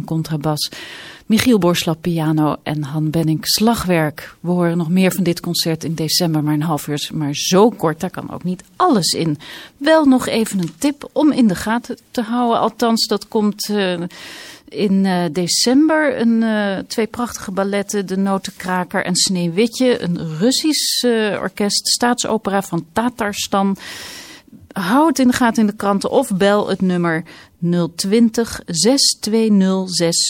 contrabas, Michiel Borslap piano en Han Benink slagwerk. We horen nog meer van dit concert in december, maar een half uur is maar zo kort. Daar kan ook niet alles in. Wel nog even een tip om in de gaten te houden. Althans, dat komt in december. Twee prachtige balletten, De Notenkraker en Sneeuwwitje. Een Russisch orkest, staatsopera van Tatarstan. Hou het in de gaten in de kranten of bel het nummer 020 620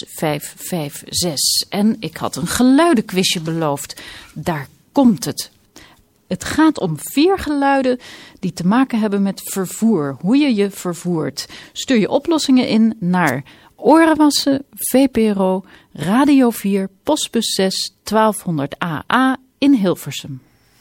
6556. En ik had een geluidenquizje beloofd. Daar komt het. Het gaat om 4 geluiden die te maken hebben met vervoer. Hoe je je vervoert. Stuur je oplossingen in naar Orenwassen, VPRO, Radio 4, Postbus 6, 1200 AA in Hilversum.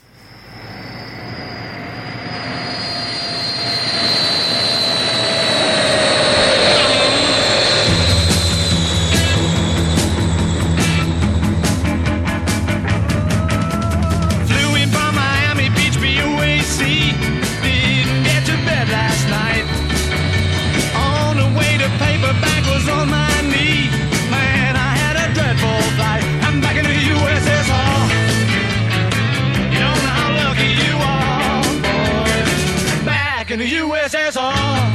In the USSR.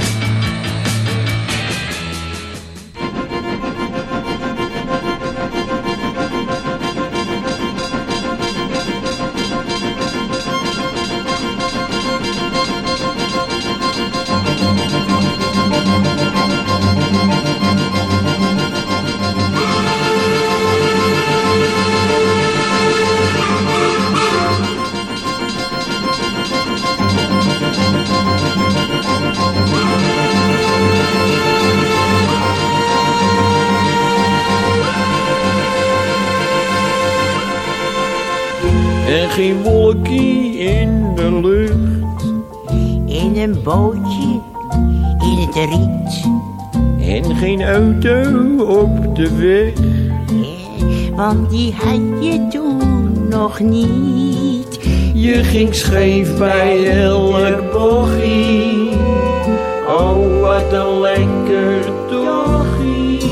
En geen wolkie in de lucht. In een bootje in het riet. En geen auto op de weg. Want die had je toen nog niet. Je ging scheef bij elk bochie. Oh, wat een lekker tochie.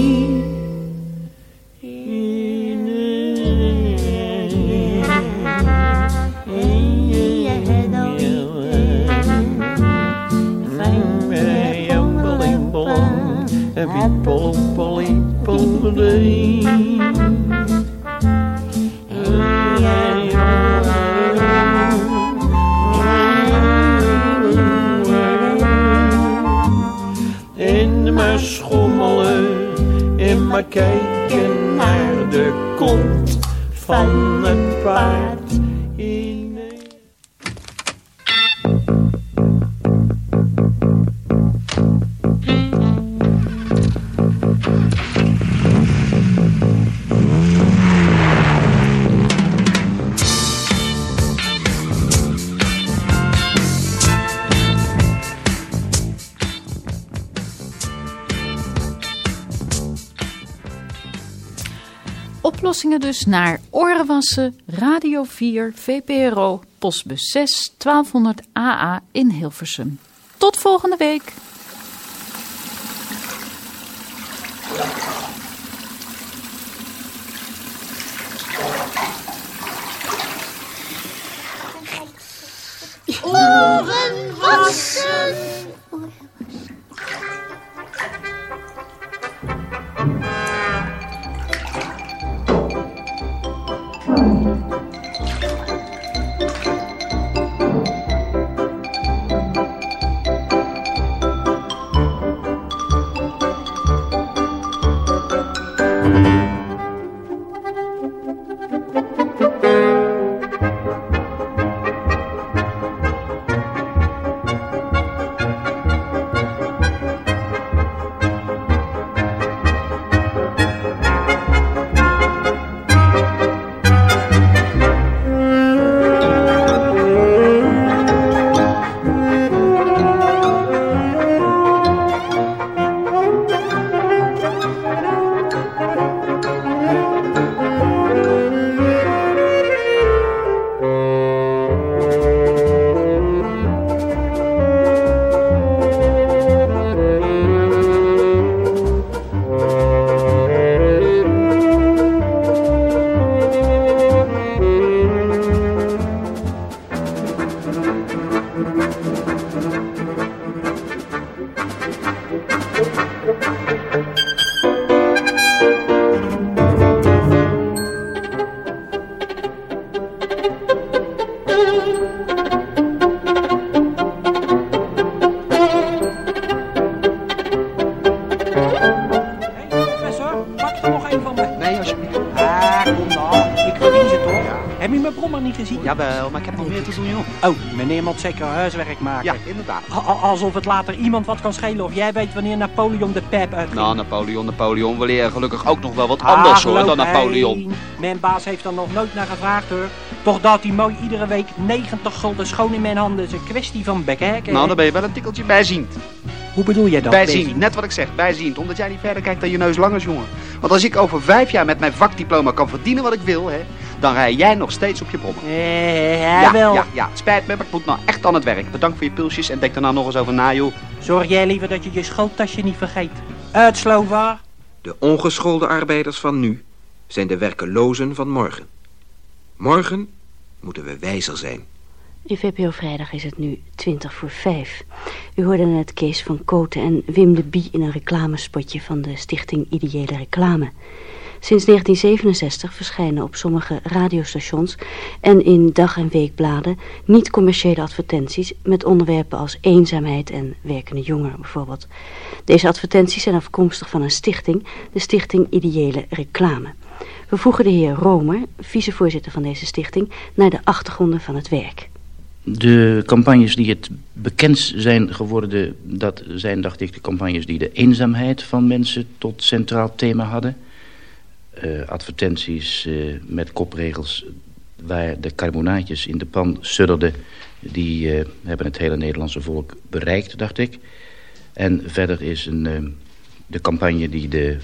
En maar schommelen en maar kijken naar de kont van het paard. Oplossingen dus naar Orenwassen, Radio 4, VPRO, Postbus 6, 1200 AA in Hilversum. Tot volgende week. Orenwassen. Pak er nog één van me. Nee, alsjeblieft. Ah, kom nou. Ik verdien ze toch? Ja. Heb je mijn brommer niet gezien? Jawel, maar ik heb nog meer te doen, joh. Oh, meneer moet zeker huiswerk maken. Ja, inderdaad. Alsof het later iemand wat kan schelen of jij weet wanneer Napoleon de pep uitging. Nou, Napoleon, we leren gelukkig ook nog wel wat anders hoor dan Napoleon. Hey, mijn baas heeft er nog nooit naar gevraagd hoor. Toch dat hij mooi iedere week 90 gulden schoon in mijn handen is een kwestie van bekijken. Nou, dan ben je wel een tikkeltje bijziend. Hoe bedoel jij dat? Bijziend, net wat ik zeg, bijziend. Omdat jij niet verder kijkt dan je neus lang is, jongen. Want als ik over 5 jaar met mijn vakdiploma kan verdienen wat ik wil, hè, dan rij jij nog steeds op je brommer. Wel. Ja, het spijt me, maar ik moet nou echt aan het werk. Bedankt voor je pulsjes en denk er nou nog eens over na, joh. Zorg jij liever dat je je schooltasje niet vergeet. Uitslova. De ongeschoolde arbeiders van nu zijn de werkelozen van morgen. Morgen moeten we wijzer zijn. In VPRO Vrijdag is het nu 5:20. U hoorde net Kees van Kooten en Wim de Bie in een reclamespotje van de Stichting Ideële Reclame. Sinds 1967 verschijnen op sommige radiostations en in dag- en weekbladen niet-commerciële advertenties met onderwerpen als eenzaamheid en werkende jongeren bijvoorbeeld. Deze advertenties zijn afkomstig van een stichting, de Stichting Ideële Reclame. We voegen de heer Romer, vicevoorzitter van deze stichting, naar de achtergronden van het werk. De campagnes die het bekend zijn geworden, dat zijn, dacht ik, de campagnes die de eenzaamheid van mensen tot centraal thema hadden. Advertenties met kopregels waar de carbonaatjes in de pan sudderden, die hebben het hele Nederlandse volk bereikt, dacht ik. En verder is de campagne die de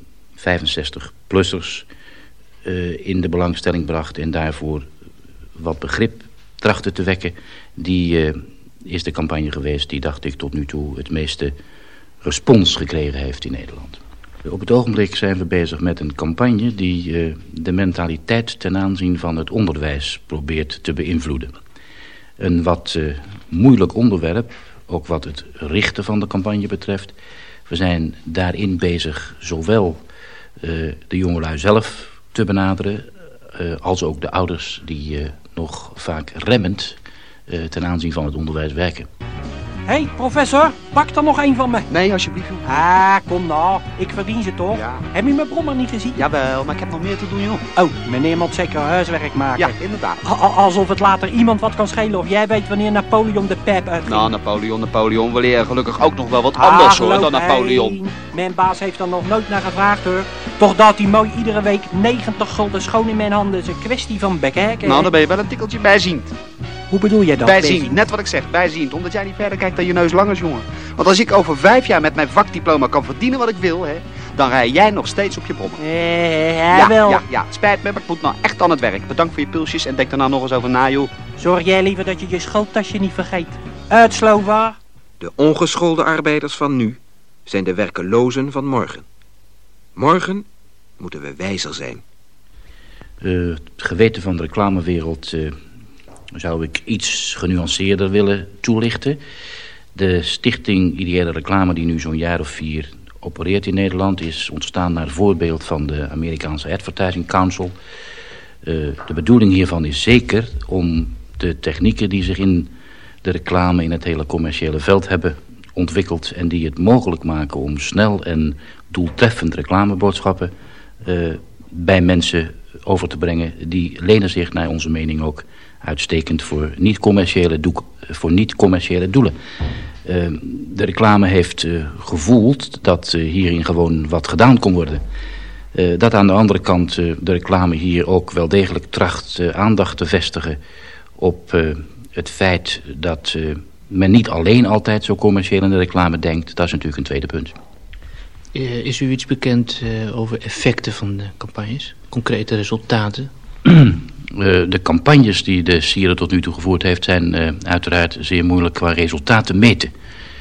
65-plussers in de belangstelling bracht en daarvoor wat begrip trachtte te wekken, die is de campagne geweest die, dacht ik, tot nu toe het meeste respons gekregen heeft in Nederland. Op het ogenblik zijn we bezig met een campagne die de mentaliteit ten aanzien van het onderwijs probeert te beïnvloeden. Een wat moeilijk onderwerp, ook wat het richten van de campagne betreft. We zijn daarin bezig zowel de jongelui zelf te benaderen als ook de ouders die nog vaak remmend ten aanzien van het onderwijs werken. Hé, professor, pak er nog één van me. Nee, alsjeblieft, joh. Ah, kom nou. Ik verdien ze toch? Ja. Heb je mijn brommer niet gezien? Jawel, maar ik heb nog meer te doen, joh. Oh, meneer moet zeker huiswerk maken. Ja, inderdaad. Alsof het later iemand wat kan schelen of jij weet wanneer Napoleon de pep uitging. Nou, Napoleon, we leren gelukkig ook nog wel wat anders hoor dan Napoleon. Hey, mijn baas heeft er nog nooit naar gevraagd hoor. Toch dat hij mooi iedere week 90 gulden schoon in mijn handen is een kwestie van bekijken. Nou, dan ben je wel een tikkeltje bijziend. Hoe bedoel jij dat? Bijziend, net wat ik zeg, bijziend. Omdat jij niet verder kijkt dan je neus lang is, jongen. Want als ik over 5 jaar met mijn vakdiploma kan verdienen wat ik wil, hè, dan rij jij nog steeds op je brommer. Wel. Ja, het spijt me, maar ik moet nou echt aan het werk. Bedankt voor je pulsjes en denk er nou nog eens over na, joh. Zorg jij liever dat je je schooltasje niet vergeet. Uitslova. De ongeschoolde arbeiders van nu zijn de werkelozen van morgen. Morgen moeten we wijzer zijn. Het geweten van de reclamewereld zou ik iets genuanceerder willen toelichten. De Stichting Ideële Reclame, die nu zo'n jaar of 4 opereert in Nederland, is ontstaan naar voorbeeld van de Amerikaanse Advertising Council. De bedoeling hiervan is zeker om de technieken die zich in de reclame in het hele commerciële veld hebben ontwikkeld en die het mogelijk maken om snel en doeltreffend reclameboodschappen bij mensen over te brengen, die lenen zich naar onze mening ook uitstekend voor niet-commerciële doelen. De reclame heeft gevoeld dat hierin gewoon wat gedaan kon worden. Dat aan de andere kant de reclame hier ook wel degelijk tracht aandacht te vestigen op het feit dat men niet alleen altijd zo commercieel in de reclame denkt. Dat is natuurlijk een tweede punt. Is u iets bekend over effecten van de campagnes? Concrete resultaten? De campagnes die de Sieren tot nu toe gevoerd heeft zijn uiteraard zeer moeilijk qua resultaten te meten.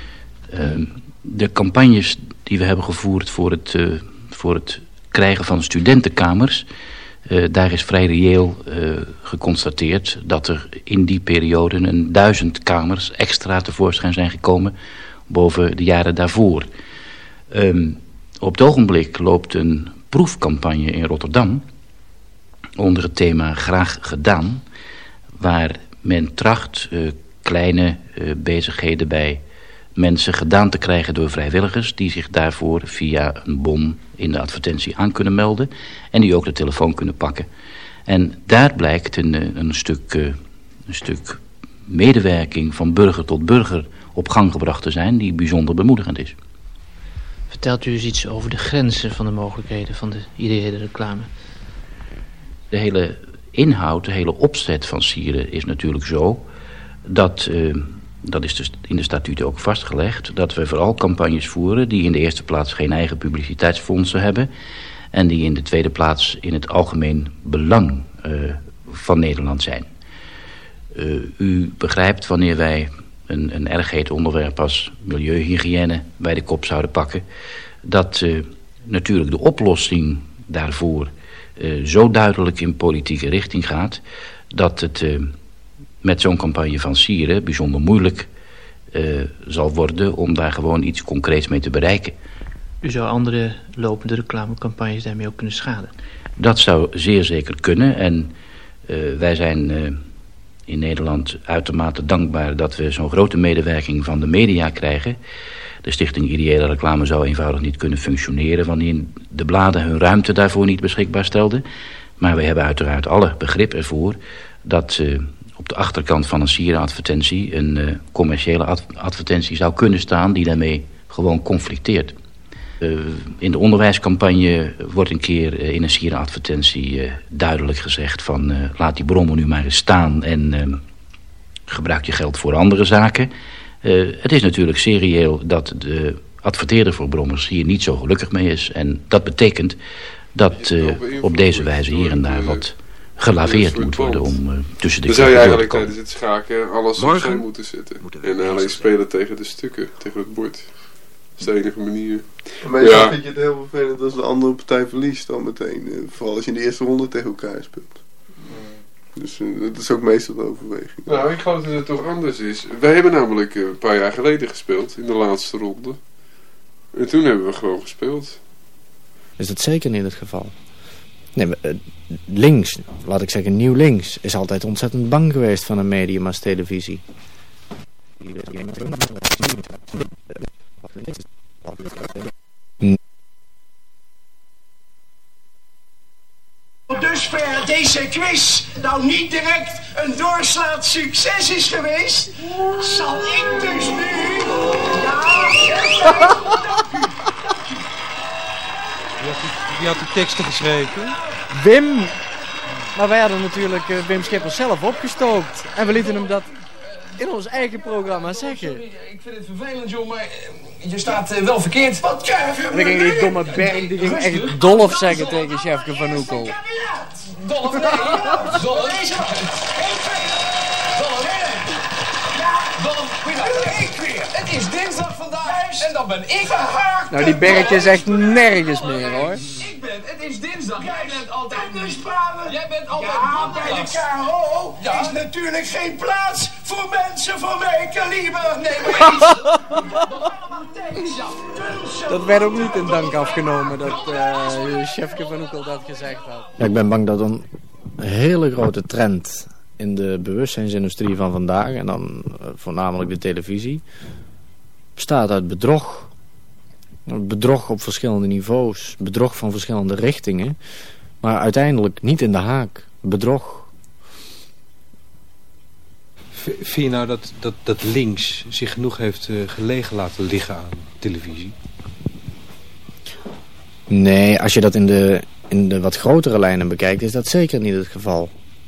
De campagnes die we hebben gevoerd voor het krijgen van studentenkamers, daar is vrij reëel geconstateerd dat er in die periode 1000 kamers extra tevoorschijn zijn gekomen boven de jaren daarvoor. Op het ogenblik loopt een proefcampagne in Rotterdam onder het thema Graag Gedaan, waar men tracht kleine bezigheden bij mensen gedaan te krijgen door vrijwilligers die zich daarvoor via een bon in de advertentie aan kunnen melden en die ook de telefoon kunnen pakken. En daar blijkt een stuk medewerking van burger tot burger op gang gebracht te zijn die bijzonder bemoedigend is. Vertelt u eens iets over de grenzen van de mogelijkheden van de ideële reclame? De hele inhoud, de hele opzet van Sieren is natuurlijk zo dat is dus in de statuten ook vastgelegd, dat we vooral campagnes voeren die in de eerste plaats geen eigen publiciteitsfondsen hebben en die in de tweede plaats in het algemeen belang van Nederland zijn. U begrijpt wanneer wij een erg heet onderwerp als milieuhygiëne bij de kop zouden pakken, dat natuurlijk de oplossing daarvoor zo duidelijk in politieke richting gaat, dat het met zo'n campagne van Sieren bijzonder moeilijk zal worden om daar gewoon iets concreets mee te bereiken. U zou andere lopende reclamecampagnes daarmee ook kunnen schaden? Dat zou zeer zeker kunnen en wij zijn in Nederland uitermate dankbaar dat we zo'n grote medewerking van de media krijgen. De Stichting Ideële Reclame zou eenvoudig niet kunnen functioneren wanneer de bladen hun ruimte daarvoor niet beschikbaar stelden. Maar we hebben uiteraard alle begrip ervoor dat op de achterkant van een Sieren-advertentie een commerciële advertentie zou kunnen staan die daarmee gewoon conflicteert. In de onderwijscampagne wordt een keer in een Sieren-advertentie duidelijk gezegd van laat die brommer nu maar eens staan en gebruik je geld voor andere zaken. Het is natuurlijk serieel dat de adverteerder voor brommers hier niet zo gelukkig mee is. En dat betekent dat op deze wijze hier en daar wat gelaveerd moet worden om tussen de dan zou je eigenlijk te komen. tijdens het schaken alles opzij moeten zetten. En alleen spelen tegen de stukken, tegen het bord. Dat is de enige manier. Maar ja, vind je het heel vervelend als de andere partij verliest dan meteen. Vooral als je in de eerste ronde tegen elkaar speelt. Dus dat is ook meestal de overweging. Nou, ik geloof dat het toch anders is. Wij hebben namelijk een paar jaar geleden gespeeld, in de laatste ronde. En toen hebben we gewoon gespeeld. Is dat zeker niet het geval? Nee, links, laat ik zeggen nieuw links, is altijd ontzettend bang geweest van een medium als televisie. Dusver deze quiz nou niet direct een doorslaand succes is geweest, zal ik dus nu... Wie had die teksten geschreven? Wim! Maar wij hadden natuurlijk Wim Schippers zelf opgestookt. En we lieten hem dat in ons eigen programma zeggen. Sorry, ik vind het vervelend, joh, maar je staat wel verkeerd. Wat krijg je? En dan ging die domme Berg, die ging echt Dolf zeggen tegen Sjefke van Oekel. Dolf, nee. Het is dinsdag vandaag en dan ben ik verhaakt. Nou, die Bergje is echt nergens meer, hoor. Het is dinsdag. Jij bent altijd Jij bent altijd bij de KRO is natuurlijk geen plaats voor mensen van mijn kaliber. Nee, maar Dat werd ook niet in dank afgenomen dat Sjefke van Oekel dat gezegd had. Ja, ik ben bang dat een hele grote trend in de bewustzijnsindustrie van vandaag, en dan voornamelijk de televisie, bestaat uit bedrog. Bedrog op verschillende niveaus, bedrog van verschillende richtingen, maar uiteindelijk niet in de haak. Bedrog. Vind je nou dat links zich genoeg heeft gelegen laten liggen aan televisie? Nee, als je dat in de wat grotere lijnen bekijkt, is dat zeker niet het geval.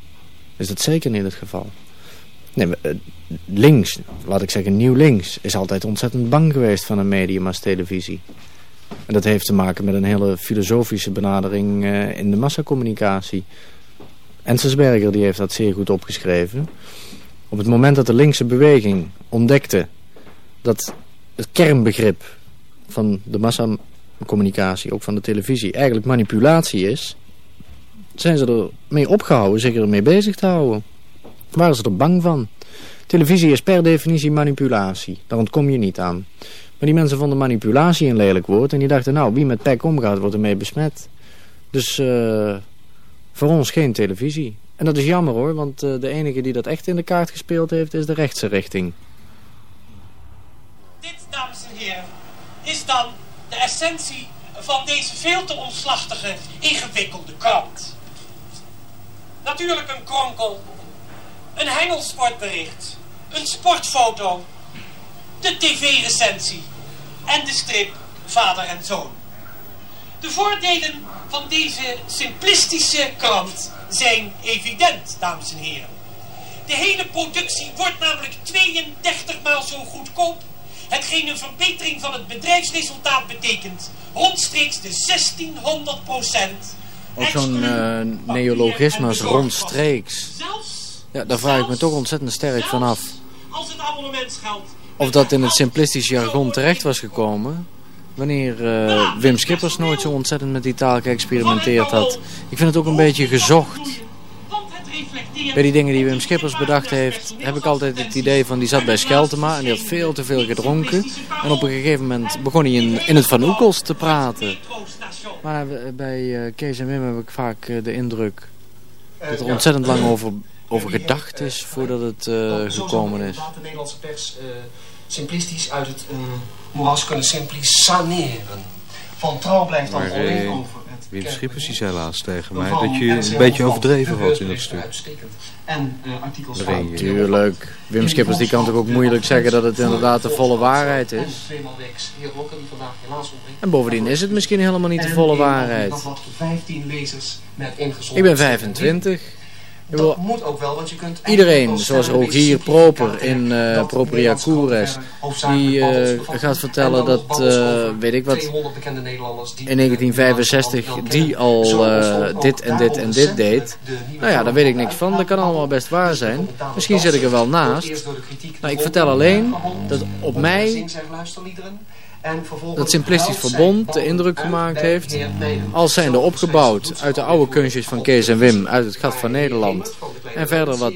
Nee, links, laat ik zeggen nieuw links, is altijd ontzettend bang geweest van een medium als televisie. En dat heeft te maken met een hele filosofische benadering in de massacommunicatie. Enzensberger die heeft dat zeer goed opgeschreven. Op het moment dat de linkse beweging ontdekte dat het kernbegrip van de massacommunicatie, ook van de televisie, eigenlijk manipulatie is, zijn ze ermee opgehouden zich ermee bezig te houden. Waren ze er bang van. Televisie is per definitie manipulatie. Daar ontkom je niet aan. Maar die mensen vonden manipulatie een lelijk woord. En die dachten, nou, wie met pek omgaat, wordt ermee besmet. Dus voor ons geen televisie. En dat is jammer hoor, want de enige die dat echt in de kaart gespeeld heeft, is de rechtse richting. Dit, dames en heren, is dan de essentie van deze veel te omslachtige, ingewikkelde krant. Natuurlijk een kronkel, een hengelsportbericht, een sportfoto, de tv-recensie en de strip Vader en Zoon. De voordelen van deze simplistische krant zijn evident, dames en heren. De hele productie wordt namelijk 32 maal zo goedkoop, hetgeen een verbetering van het bedrijfsresultaat betekent, rondstreeks de 1600%. Ook zo'n neologisme als rondstreeks. Ja, daar vraag ik me toch ontzettend sterk vanaf. Als het abonnementsgeld. Of dat in het simplistische jargon terecht was gekomen. Wanneer Wim Schippers nooit zo ontzettend met die taal geëxperimenteerd had. Ik vind het ook een beetje gezocht. Bij die dingen die Wim Schippers bedacht heeft, heb ik altijd het idee van die zat bij Scheltema en die had veel te veel gedronken. En op een gegeven moment begon hij in het Van Oekels te praten. Maar bij Kees en Wim heb ik vaak de indruk dat er ontzettend lang over gedacht is voordat het gekomen is. De Nederlandse pers simplistisch uit het moeras kunnen saneren. Van Trouw blijft dan alleen over het Wim Schippers die zei laatst tegen mij dat je een beetje overdreven had in dat stuk. En artikels van... Tuurlijk. Wim Schippers die kan toch ook moeilijk zeggen dat het inderdaad de volle waarheid is. En bovendien is het misschien helemaal niet de volle waarheid. Ik ben 25. Dat moet ook wel, want je kunt... Iedereen, zoals Rogier Proper in Propria Cures, die gaat vertellen dat, weet ik wat, in 1965 die al dit en dit en dit deed. Nou ja, daar weet ik niks van. Dat kan allemaal best waar zijn. Misschien zit ik er wel naast. Maar ik vertel alleen dat op mij dat Simplistisch Verbond de indruk gemaakt heeft als zijnde opgebouwd uit de oude kunstjes van Kees en Wim uit het Gat van Nederland. En verder wat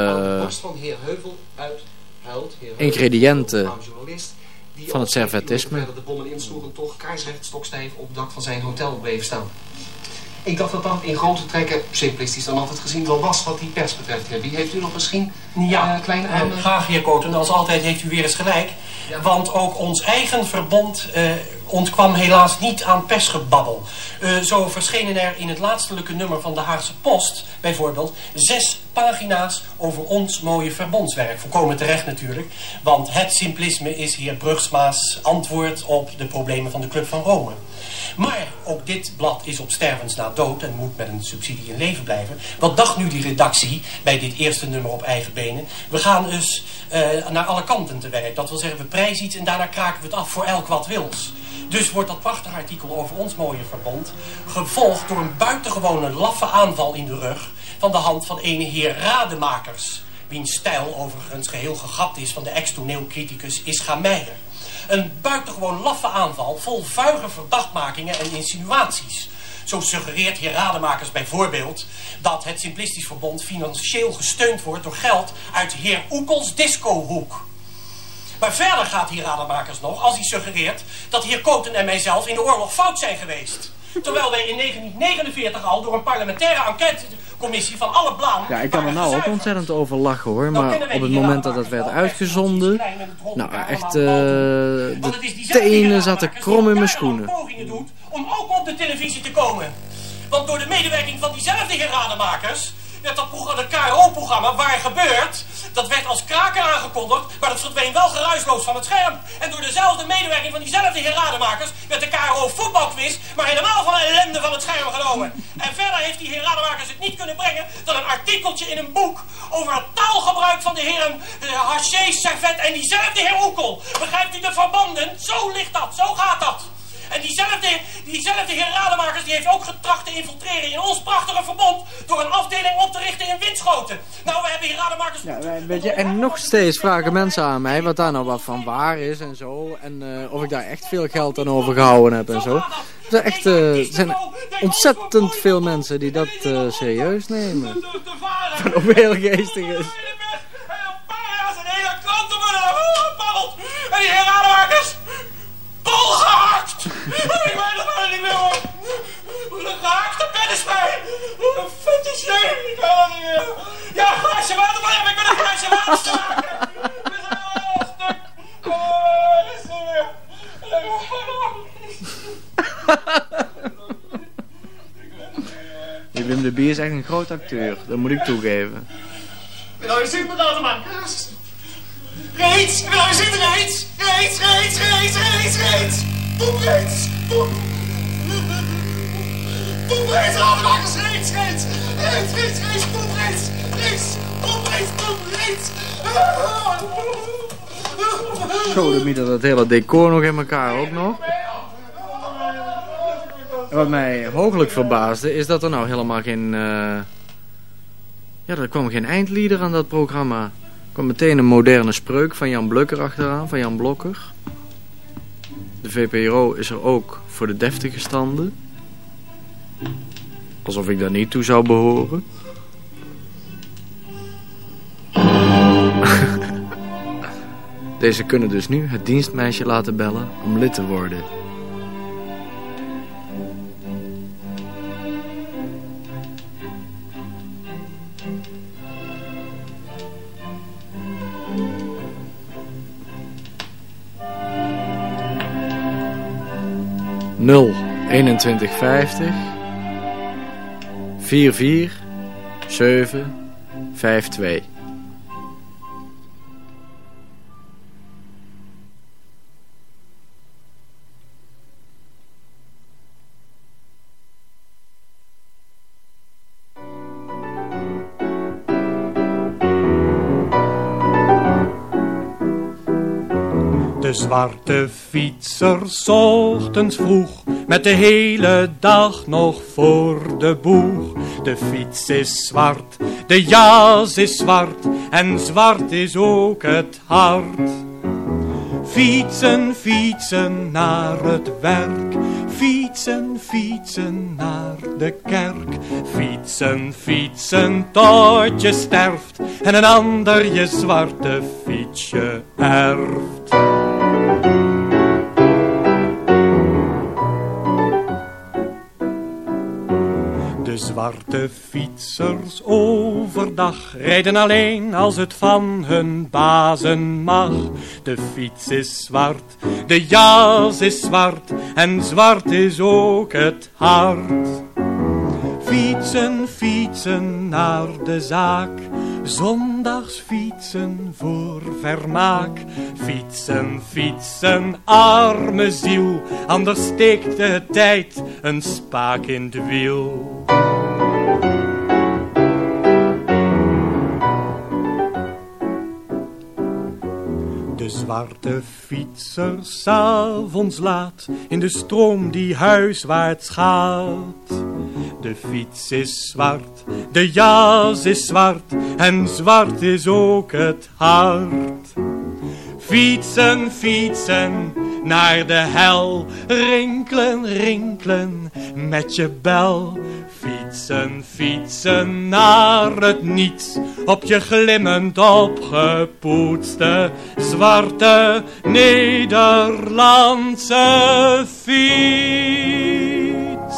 ingrediënten van het servetisme. De bommen insloegen toch kaarsrecht stokstijf op het dak van zijn hotel bleven staan. Ik dacht dat dat in grote trekken simplistisch dan altijd gezien wel was wat die pers betreft. Wie heeft u nog misschien kleine graag heer Koten, als altijd heeft u weer eens gelijk. Ja. Want ook ons eigen verbond ontkwam helaas niet aan persgebabbel. Zo verschenen er in het laatstelijke nummer van de Haagse Post bijvoorbeeld 6 pagina's over ons mooie verbondswerk. Volkomen terecht natuurlijk, want het simplisme is heer Brugsma's antwoord op de problemen van de Club van Rome. Maar ook dit blad is op stervens na dood en moet met een subsidie in leven blijven. Wat dacht nu die redactie bij dit eerste nummer op eigen benen? We gaan dus naar alle kanten te werk. Dat wil zeggen, we prijzen iets en daarna kraken we het af voor elk wat wils. Dus wordt dat prachtige artikel over ons mooie verbond gevolgd door een buitengewone laffe aanval in de rug van de hand van ene heer Rademakers, wiens stijl overigens geheel gegapt is van de ex-toneelcriticus Ischa Meijer. Een buitengewoon laffe aanval vol vuige verdachtmakingen en insinuaties. Zo suggereert heer Rademakers bijvoorbeeld dat het Simplistisch Verbond financieel gesteund wordt door geld uit heer Oekels discohoek. Maar verder gaat heer Rademakers nog als hij suggereert dat heer Koten en mijzelf in de oorlog fout zijn geweest. Terwijl wij in 1949 al door een parlementaire enquêtecommissie van alle bladen... Ja, ik kan er nou ook ontzettend over lachen hoor, maar op het moment dat het werd uitgezonden... Nou, echt, de tenen zaten krom in mijn schoenen. Om ook op de televisie te komen. Want door de medewerking van diezelfde heer Rademakers werd dat KRO-programma Waar Gebeurt, dat werd als kraker aangekondigd, maar dat verdween wel geruisloos van het scherm. En door dezelfde medewerking van diezelfde heer Rademakers werd de KRO-voetbalquiz maar helemaal van de ellende van het scherm genomen. En verder heeft die heer Rademakers het niet kunnen brengen dan een artikeltje in een boek over het taalgebruik van de heren Haché, Servet en diezelfde heer Oekel. Begrijpt u de verbanden? Zo ligt dat, zo gaat dat. En diezelfde heer Rademakers die heeft ook getracht te infiltreren in ons prachtige verbond door een afdeling op te richten in Winschoten. Nou, we hebben heer Rademakers... Ja, weet je, en nog steeds vragen mensen aan mij wat daar nou wat van waar is en zo. En of ik daar echt veel geld aan overgehouden heb en zo. Er zijn ontzettend veel mensen die dat serieus nemen. Wat ook heel geestig is. En die heer Rademakers... Bol gehakt! Ik weet het wel niet meer hoor. Een gehaakte pennenspij. Een fetish ding. Ik weet het niet meer. Ja, een glaasje water maar heb ik met een glaasje water. We zijn al een stuk. Die Wim de Bie is echt een groot acteur, dat moet ik toegeven. Nou, je ziet me nou de man. Reeds! Nou, je ziet reeds! Reeds! Poep reeds! Poep reeds! Alle dagen reeds! Poep reeds! Zo, de mieter dat hele decor nog in elkaar ook nog. En wat mij hooglijk verbaasde is dat er nou helemaal geen... er kwam geen eindlieder aan dat programma. Er kwam meteen een moderne spreuk van Jan Blukker achteraan, van Jan Blokker. De VPRO is er ook voor de deftige standen. Alsof ik daar niet toe zou behoren. Deze kunnen dus nu het dienstmeisje laten bellen om lid te worden. (0 2150 44 7 52). De zwarte fietser 's ochtends vroeg, met de hele dag nog voor de boeg. De fiets is zwart, de jas is zwart, en zwart is ook het hart. Fietsen, fietsen naar het werk, fietsen, fietsen naar de kerk. Fietsen, fietsen tot je sterft, en een ander je zwarte fietsje erft. De zwarte fietsers overdag rijden alleen als het van hun bazen mag. De fiets is zwart, de jas is zwart, en zwart is ook het hart. Fietsen, fietsen naar de zaak, zondags fietsen voor vermaak. Fietsen, fietsen, arme ziel, anders steekt de tijd een spaak in het wiel. De zwarte fietser 's avonds laat, in de stroom die huiswaarts gaat. De fiets is zwart, de jas is zwart, en zwart is ook het hart. Fietsen, fietsen naar de hel, rinkelen, rinkelen met je bel. Fietsen, fietsen naar het niets, op je glimmend opgepoetste zwarte Nederlandse fiets.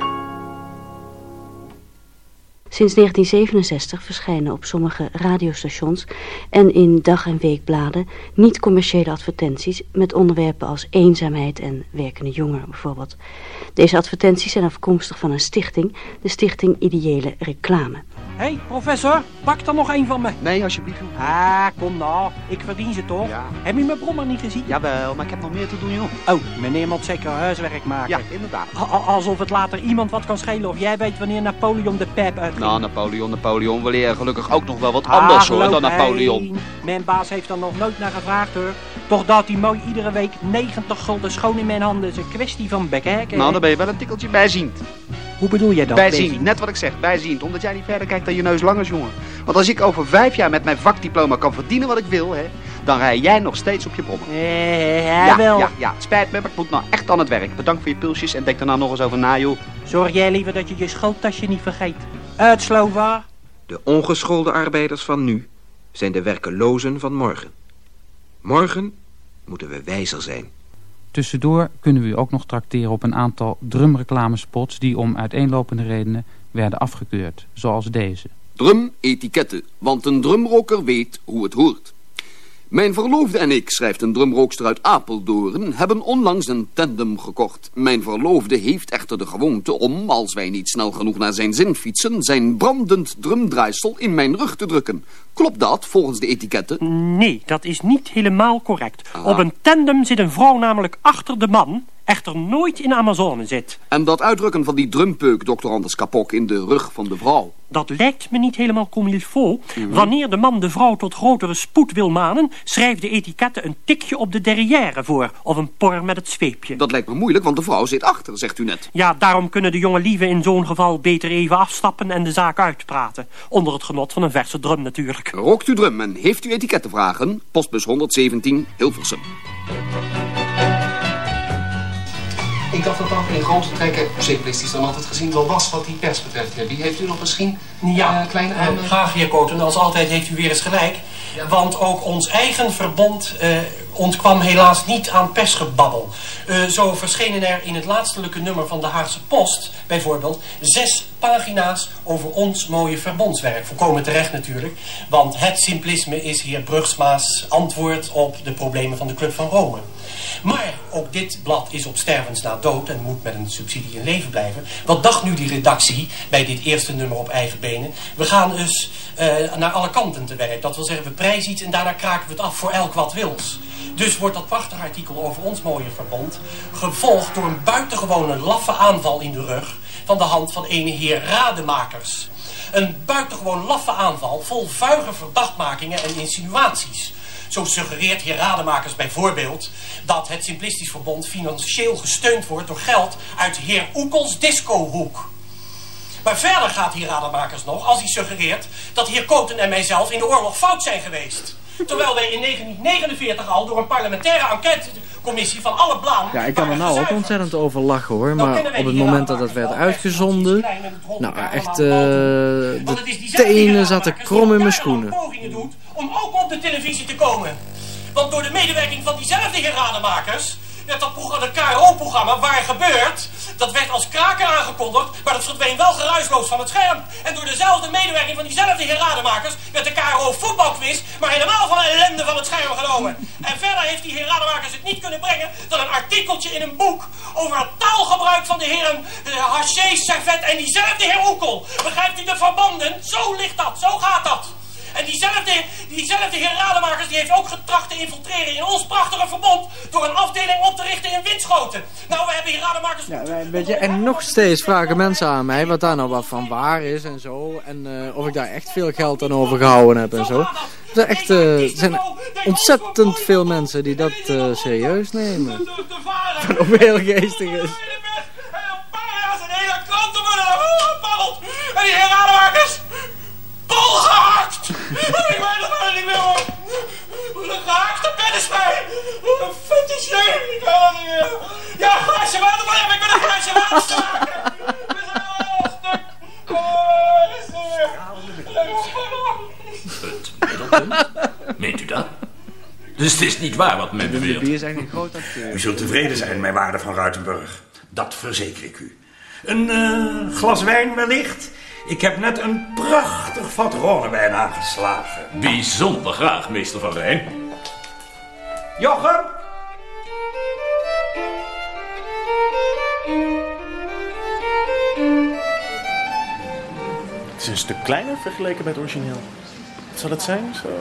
Sinds 1967 verschijnen op sommige radiostations en in dag- en weekbladen niet-commerciële advertenties met onderwerpen als eenzaamheid en werkende jongeren bijvoorbeeld. Deze advertenties zijn afkomstig van een stichting, de Stichting Ideële Reclame. Hé, professor, pak er nog een van me. Nee, alsjeblieft. Ah, kom nou. Ik verdien ze toch? Ja. Heb je mijn brommer niet gezien? Jawel, maar ik heb nog meer te doen, joh. Oh, meneer moet zeker huiswerk maken. Ja, inderdaad. Alsof het later iemand wat kan schelen of jij weet wanneer Napoleon de pep uitging. Nou, Napoleon, we leren gelukkig ook nog wel wat anders hoor dan Napoleon. Heen. Mijn baas heeft er nog nooit naar gevraagd hoor. Toch dat hij mooi iedere week 90 gulden schoon in mijn handen is een kwestie van bekijken. Nou, dan ben je wel een tikkeltje bijziend. Hoe bedoel jij dat? Bijziend, net wat ik zeg, bijziend. Omdat jij niet verder kijkt dan je neus lang is, jongen. Want als ik over 5 jaar met mijn vakdiploma kan verdienen wat ik wil, hè, dan rij jij nog steeds op je brommer. Wel. Ja, het spijt me, maar ik moet nou echt aan het werk. Bedankt voor je pulsjes en denk er nou nog eens over na, joh. Zorg jij liever dat je je schooltasje niet vergeet. Uitslova. De ongeschoolde arbeiders van nu zijn de werkelozen van morgen. Morgen moeten we wijzer zijn. Tussendoor kunnen we u ook nog trakteren op een aantal drumreclamespots die om uiteenlopende redenen werden afgekeurd, zoals deze. Drum-etiketten, want een drumrocker weet hoe het hoort. Mijn verloofde en ik, schrijft een drumrookster uit Apeldoorn, hebben onlangs een tandem gekocht. Mijn verloofde heeft echter de gewoonte om, als wij niet snel genoeg naar zijn zin fietsen, zijn brandend drumdraaisel in mijn rug te drukken. Klopt dat, volgens de etiketten? Nee, dat is niet helemaal correct. Op een tandem zit een vrouw namelijk achter de man, echter nooit in de Amazone zit. En dat uitdrukken van die drumpeuk, dokter Anders Kapok, in de rug van de vrouw? Dat lijkt me niet helemaal comme il faut. Wanneer de man de vrouw tot grotere spoed wil manen, schrijft de etiketten een tikje op de derrière voor, of een por met het zweepje. Dat lijkt me moeilijk, want de vrouw zit achter, zegt u net. Ja, daarom kunnen de jonge lieven in zo'n geval beter even afstappen en de zaak uitpraten. Onder het genot van een verse drum natuurlijk. Rookt u drum en heeft u etikettenvragen? Postbus 117, Hilversum. Ik dacht dat dat in grote trekken simplistisch dan altijd gezien wel was wat die pers betreft. Wie heeft u nog misschien kleine aanmerking? Graag, heer Koten. Als altijd heeft u weer eens gelijk. Ja. Want ook ons eigen verbond ontkwam helaas niet aan persgebabbel. Zo verschenen er in het laatstelijke nummer van de Haagse Post, bijvoorbeeld, 6 pagina's over ons mooie verbondswerk. Volkomen terecht natuurlijk. Want het simplisme is heer Brugsma's antwoord op de problemen van de Club van Rome. Maar ook dit blad is op stervens na dood en moet met een subsidie in leven blijven. Wat dacht nu die redactie bij dit eerste nummer op eigen benen? We gaan dus naar alle kanten te werk. Dat wil zeggen, we prijzen iets en daarna kraken we het af voor elk wat wils. Dus wordt dat prachtige artikel over ons mooie verbond gevolgd door een buitengewone laffe aanval in de rug van de hand van ene heer Rademakers. Een buitengewoon laffe aanval vol vuige verdachtmakingen en insinuaties. Zo suggereert heer Rademakers bijvoorbeeld dat het Simplistisch Verbond financieel gesteund wordt door geld uit heer Oekels discohoek. Maar verder gaat heer Rademakers nog als hij suggereert dat heer Koten en mijzelf in de oorlog fout zijn geweest. Terwijl wij in 1949 al door een parlementaire enquêtecommissie van alle bladen... Ja, ik kan er nou ook ontzettend over lachen hoor, maar op het moment dat het werd uitgezonden... Nou, echt, de tenen zaten krom in mijn schoenen. Om ook op de televisie te komen. Want door de medewerking van diezelfde heer Rademakers werd dat KRO-programma Waar Gebeurt, dat werd als kraker aangekondigd, maar dat verdween wel geruisloos van het scherm. En door dezelfde medewerking van diezelfde heer Rademakers werd de KRO-voetbalquiz maar helemaal van ellende van het scherm genomen. En verder heeft die heer Rademakers het niet kunnen brengen dan een artikeltje in een boek over het taalgebruik van de heren Haché, Servet en diezelfde heer Oekel. Begrijpt u de verbanden? Zo ligt dat, zo gaat dat. En diezelfde heer Rademakers die heeft ook getracht te infiltreren in ons prachtige verbond door een afdeling op te richten in Winschoten. Nou, we hebben heer Rademakers... Ja, weet je, en nog steeds vragen mensen aan mij wat daar nou wat van waar is en zo. En of ik daar echt veel geld aan overgehouden heb en zo. Er zijn ontzettend veel mensen die dat serieus nemen. Wat ook heel geestig is. En die heer Rademakers... Bol gehakt! Ik weet het niet meer hoor. Een gehaakte pennenspij. Een fetiche. Ik weet het niet meer. Ja, een glaasje water voor hem. Ik ben een glaasje water te maken. We zijn al stuk. Het middelpunt? Meent u dat? Dus het is niet waar wat men beweert. Die is echt een groot acteur. U zult tevreden zijn, mijn waarde van Ruitenburg. Dat verzeker ik u. Een glas wijn wellicht? Ik heb net een prachtig vat Rhônewijn aangeslagen. Bijzonder graag, meester Van Rijn. Jochem? Het is een stuk kleiner vergeleken bij het origineel. Wat zal het zijn? Zo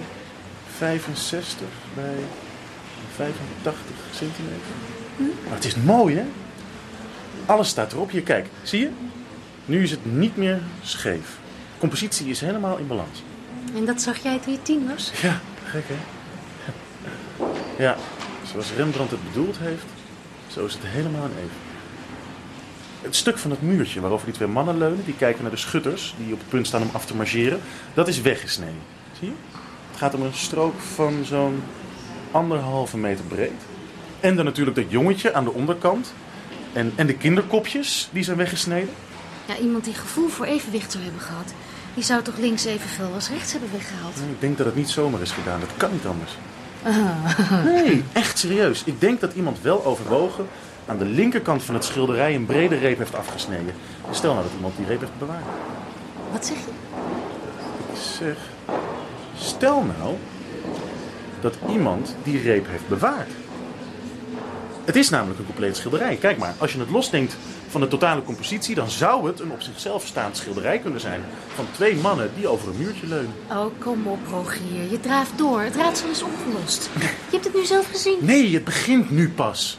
65 bij 85 centimeter. Maar het is mooi, hè? Alles staat erop. Hier, kijk. Zie je? Nu is het niet meer scheef. De compositie is helemaal in balans. En dat zag jij toen je 10 was? Ja, gek hè? Ja, zoals Rembrandt het bedoeld heeft, zo is het helemaal in even. Het stuk van het muurtje waarover die 2 mannen leunen, die kijken naar de schutters die op het punt staan om af te marcheren, dat is weggesneden. Zie je? Het gaat om een strook van zo'n 1,5 meter breed. En dan natuurlijk dat jongetje aan de onderkant. En de kinderkopjes, die zijn weggesneden. Ja, iemand die gevoel voor evenwicht zou hebben gehad, die zou toch links evenveel als rechts hebben weggehaald? Ik denk dat het niet zomaar is gedaan. Dat kan niet anders. Nee, echt serieus. Ik denk dat iemand wel overwogen aan de linkerkant van het schilderij een brede reep heeft afgesneden. Stel nou dat iemand die reep heeft bewaard. Wat zeg je? Ik zeg, stel nou dat iemand die reep heeft bewaard. Het is namelijk een complete schilderij. Kijk maar, als je het losdenkt van de totale compositie, dan zou het een op zichzelf staand schilderij kunnen zijn. Van 2 mannen die over een muurtje leunen. Oh, kom op, Rogier. Je draaft door. Het raadsel is opgelost. Je hebt het nu zelf gezien. Nee, het begint nu pas.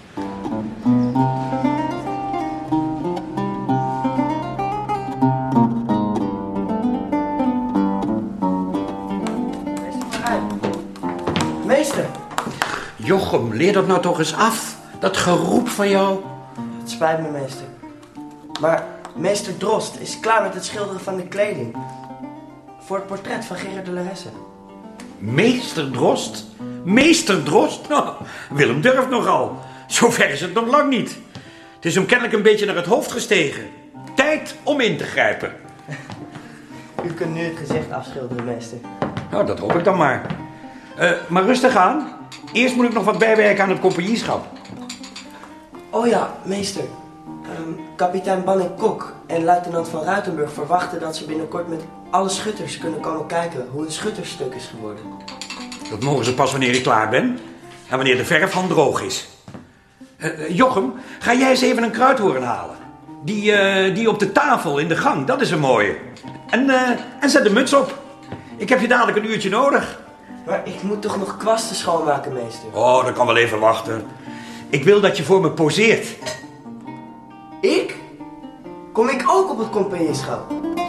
Meester. Jochem, leer dat nou toch eens af. Dat geroep van jou. Het spijt me, meester. Maar meester Drost is klaar met het schilderen van de kleding. Voor het portret van Gerard de Laresse. Meester Drost? Meester Drost? Nou, Willem durft nogal. Zover is het nog lang niet. Het is hem kennelijk een beetje naar het hoofd gestegen. Tijd om in te grijpen. U kunt nu het gezicht afschilderen, meester. Nou, dat hoop ik dan maar. Maar rustig aan. Eerst moet ik nog wat bijwerken aan het compagnieschap. Oh ja, meester. Kapitein Banning Kok en luitenant van Ruitenburg verwachten dat ze binnenkort met alle schutters kunnen komen kijken hoe een schutterstuk is geworden. Dat mogen ze pas wanneer ik klaar ben. En wanneer de verfhand droog is. Jochem, ga jij eens even een kruidhoorn halen. Die op de tafel in de gang, dat is een mooie. En zet de muts op. Ik heb je dadelijk een uurtje nodig. Maar ik moet toch nog kwasten schoonmaken, meester? Oh, dat kan wel even wachten. Ik wil dat je voor me poseert. Ik? Kom ik ook op het compagnieschap?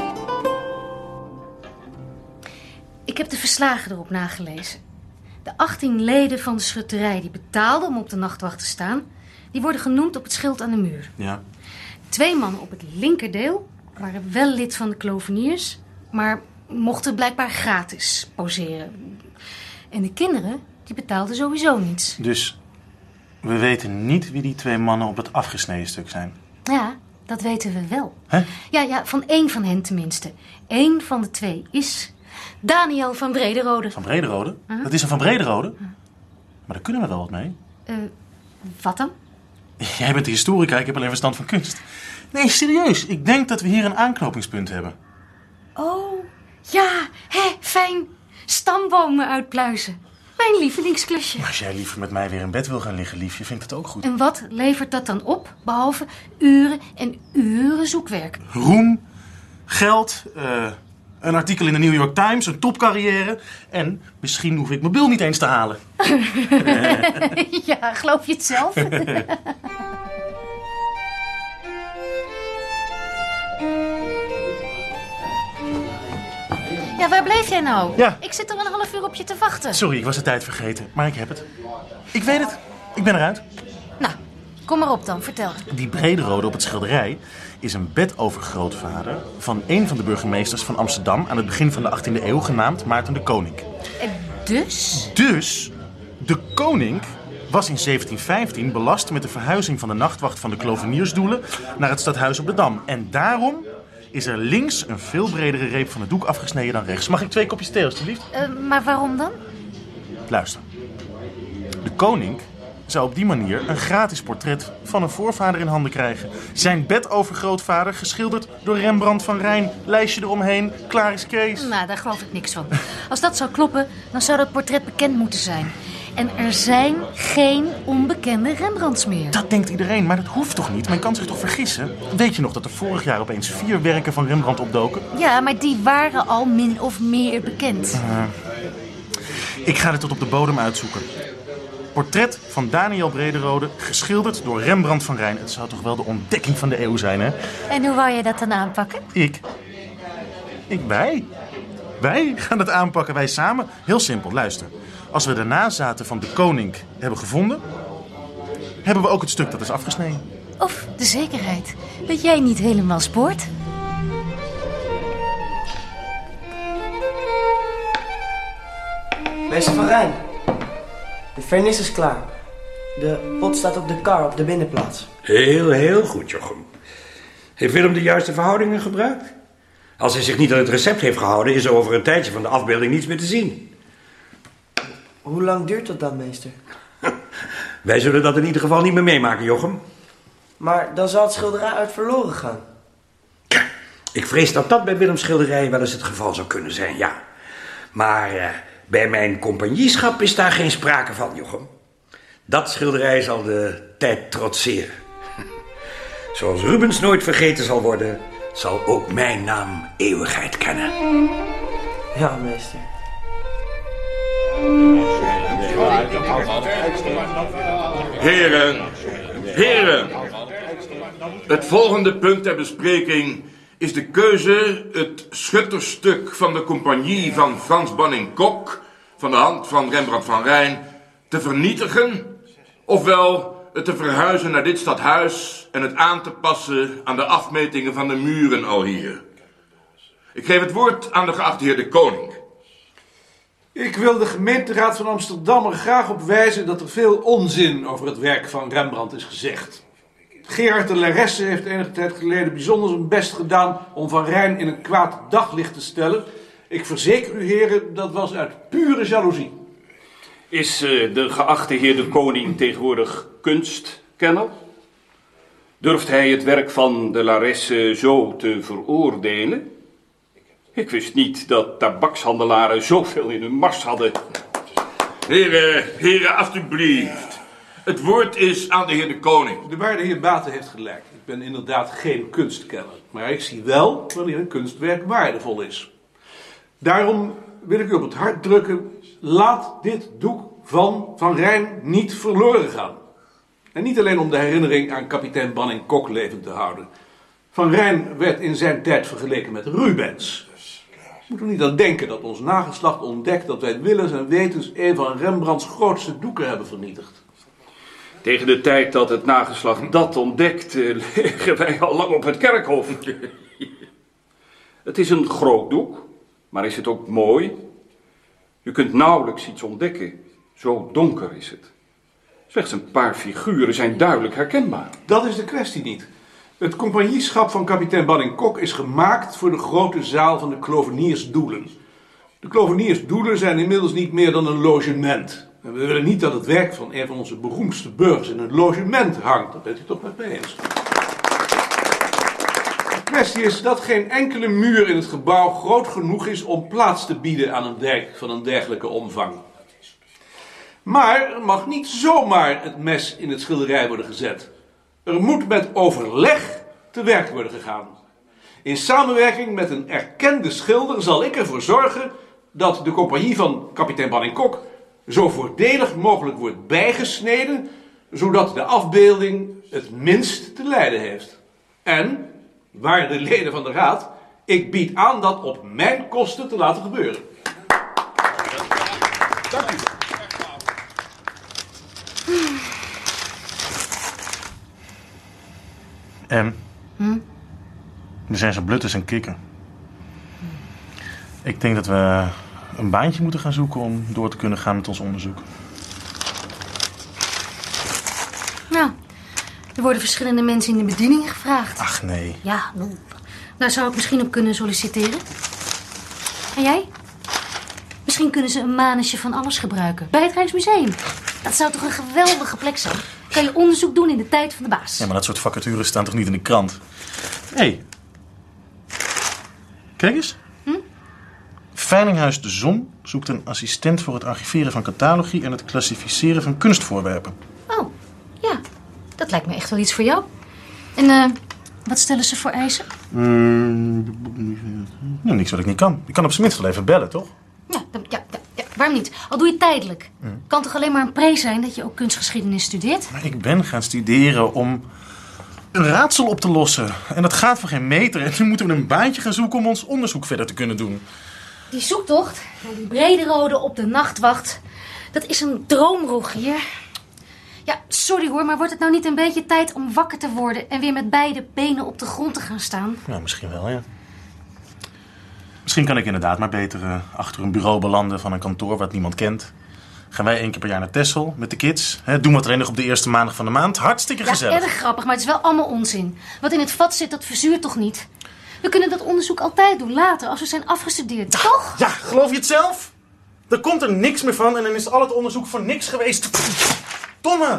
Ik heb de verslagen erop nagelezen. De 18 leden van de schutterij die betaalden om op de nachtwacht te staan, die worden genoemd op het schild aan de muur. Ja. 2 mannen op het linkerdeel waren wel lid van de Kloveniers, maar mochten blijkbaar gratis poseren. En de kinderen, die betaalden sowieso niets. Dus we weten niet wie die 2 mannen op het afgesneden stuk zijn. Ja, dat weten we wel. Hè? Ja, van 1 van hen tenminste. 1 van de 2 is Daniel van Brederode. Van Brederode? Dat is een Van Brederode? Maar daar kunnen we wel wat mee. Wat dan? Jij bent de historica, ik heb alleen verstand van kunst. Nee, serieus. Ik denk dat we hier een aanknopingspunt hebben. Oh, ja, fijn. Stambomen uitpluizen. Mijn lievelingsklusje. Maar als jij liever met mij weer in bed wil gaan liggen, liefje, vind ik dat ook goed. En wat levert dat dan op, behalve uren en uren zoekwerk? Roem, geld, een artikel in de New York Times, een topcarrière. En misschien hoef ik mijn bil niet eens te halen. Ja, geloof je het zelf? Ja, waar bleef jij nou? Ja. Ik zit er een half uur op je te wachten. Sorry, ik was de tijd vergeten, maar ik heb het. Ik weet het. Ik ben eruit. Nou, kom maar op dan, vertel. Die Brederode op het schilderij is een bedovergrootvader van een van de burgemeesters van Amsterdam aan het begin van de 18e eeuw, genaamd Maarten de Koning. Dus? Dus, de koning was in 1715 belast met de verhuizing van de nachtwacht van de Kloveniersdoelen naar het stadhuis op de Dam. En daarom is er links een veel bredere reep van het doek afgesneden dan rechts. Mag ik 2 kopjes thee, alstublieft? Maar waarom dan? Luister. De koning zou op die manier een gratis portret van een voorvader in handen krijgen. Zijn bedovergrootvader geschilderd door Rembrandt van Rijn. Lijstje eromheen, klaar is Kees. Nou, daar geloof ik niks van. Als dat zou kloppen, dan zou dat portret bekend moeten zijn. En er zijn geen onbekende Rembrandts meer. Dat denkt iedereen, maar dat hoeft toch niet? Men kan zich toch vergissen? Weet je nog dat er vorig jaar opeens 4 werken van Rembrandt opdoken? Ja, maar die waren al min of meer bekend. Ik ga dit tot op de bodem uitzoeken. Portret van Daniel Brederode, geschilderd door Rembrandt van Rijn. Het zou toch wel de ontdekking van de eeuw zijn, hè? En hoe wou je dat dan aanpakken? Wij gaan het aanpakken, wij samen. Heel simpel, luister. Als we de nazaten van de koning hebben gevonden, hebben we ook het stuk dat is afgesneden. Of de zekerheid dat jij niet helemaal spoort. Meester Van Rijn, de vernis is klaar. De pot staat op de kar op de binnenplaats. Heel goed, Jochem. Heeft Willem de juiste verhoudingen gebruikt? Als hij zich niet aan het recept heeft gehouden, is er over een tijdje van de afbeelding niets meer te zien. Hoe lang duurt dat dan, meester? Wij zullen dat in ieder geval niet meer meemaken, Jochem. Maar dan zal het schilderij uit verloren gaan. Ik vrees dat dat bij Willems schilderij wel eens het geval zou kunnen zijn, ja. Maar Bij mijn compagnieschap is daar geen sprake van, Jochem. Dat schilderij zal de tijd trotseren. Zoals Rubens nooit vergeten zal worden, zal ook mijn naam eeuwigheid kennen. Ja, meester. Heren, het volgende punt ter bespreking is de keuze het schutterstuk van de compagnie van Frans Banning-Kok van de hand van Rembrandt van Rijn te vernietigen, ofwel het te verhuizen naar dit stadhuis en het aan te passen aan de afmetingen van de muren alhier. Ik geef het woord aan de geachte heer de koning. Ik wil de gemeenteraad van Amsterdam er graag op wijzen dat er veel onzin over het werk van Rembrandt is gezegd. Gerard de Laresse heeft enige tijd geleden bijzonder zijn best gedaan om Van Rijn in een kwaad daglicht te stellen. Ik verzeker u heren, dat was uit pure jaloezie. Is de geachte heer de koning tegenwoordig kunstkenner? Durft hij het werk van de Laresse zo te veroordelen? Ik wist niet dat tabakshandelaren zoveel in hun mars hadden. Heren, alstublieft. Het woord is aan de heer de koning. De waarde heer Baten heeft gelijk. Ik ben inderdaad geen kunstkenner. Maar ik zie wel wanneer een kunstwerk waardevol is. Daarom wil ik u op het hart drukken. Laat dit doek van Van Rijn niet verloren gaan. En niet alleen om de herinnering aan kapitein Banning-Kok levend te houden. Van Rijn werd in zijn tijd vergeleken met Rubens. Moeten we niet aan denken dat ons nageslacht ontdekt dat wij willens en wetens een van Rembrandts grootste doeken hebben vernietigd. Tegen de tijd dat het nageslacht dat ontdekt, liggen wij al lang op het kerkhof. Het is een groot doek, maar is het ook mooi? U kunt nauwelijks iets ontdekken, zo donker is het. Slechts een paar figuren zijn duidelijk herkenbaar. Dat is de kwestie niet. Het compagnieschap van kapitein Banning-Kok is gemaakt voor de grote zaal van de Kloveniersdoelen. De Kloveniersdoelen zijn inmiddels niet meer dan een logement. En we willen niet dat het werk van een van onze beroemdste burgers in een logement hangt. Dat bent u toch met mij eens. De kwestie is dat geen enkele muur in het gebouw groot genoeg is om plaats te bieden aan een werk van een dergelijke omvang. Maar er mag niet zomaar het mes in het schilderij worden gezet. Er moet met overleg te werk worden gegaan. In samenwerking met een erkende schilder zal ik ervoor zorgen dat de compagnie van kapitein Banning-Kok zo voordelig mogelijk wordt bijgesneden, zodat de afbeelding het minst te lijden heeft. En, waarde leden van de raad, ik bied aan dat op mijn kosten te laten gebeuren. Dank u. We zijn zo blut als een kikker. Ik denk dat we een baantje moeten gaan zoeken om door te kunnen gaan met ons onderzoek. Nou, er worden verschillende mensen in de bediening gevraagd. Ach nee. Ja, daar zou ik misschien op kunnen solliciteren. En jij? Misschien kunnen ze een manusje van alles gebruiken. Bij het Rijksmuseum. Dat zou toch een geweldige plek zijn. Kan je onderzoek doen in de tijd van de baas. Ja, maar dat soort vacatures staan toch niet in de krant? Hé. Kijk eens. Veilinghuis De Zon zoekt een assistent voor het archiveren van catalogie en het klassificeren van kunstvoorwerpen. Oh, ja. Dat lijkt me echt wel iets voor jou. En wat stellen ze voor eisen? Nou, niks wat ik niet kan. Ik kan op zijn minst wel even bellen, toch? Ja, waarom niet? Al doe je het tijdelijk. Kan toch alleen maar een pre zijn dat je ook kunstgeschiedenis studeert? Maar ik ben gaan studeren om een raadsel op te lossen. En dat gaat voor geen meter. En nu moeten we een baantje gaan zoeken om ons onderzoek verder te kunnen doen. Die zoektocht naar die Brederode op de nachtwacht, dat is een droom, Rogier. Ja, sorry hoor, maar wordt het nou niet een beetje tijd om wakker te worden en weer met beide benen op de grond te gaan staan? Nou, misschien wel, ja. Misschien kan ik inderdaad maar beter achter een bureau belanden van een kantoor wat niemand kent. Gaan wij 1 keer per jaar naar Texel met de kids. Doen we het alleen nog op de eerste maandag van de maand. Hartstikke gezellig. Ja, erg grappig, maar het is wel allemaal onzin. Wat in het vat zit, dat verzuurt toch niet? We kunnen dat onderzoek altijd doen, later, als we zijn afgestudeerd, toch? Ja, geloof je het zelf? Er komt er niks meer van en dan is al het onderzoek voor niks geweest. Domme!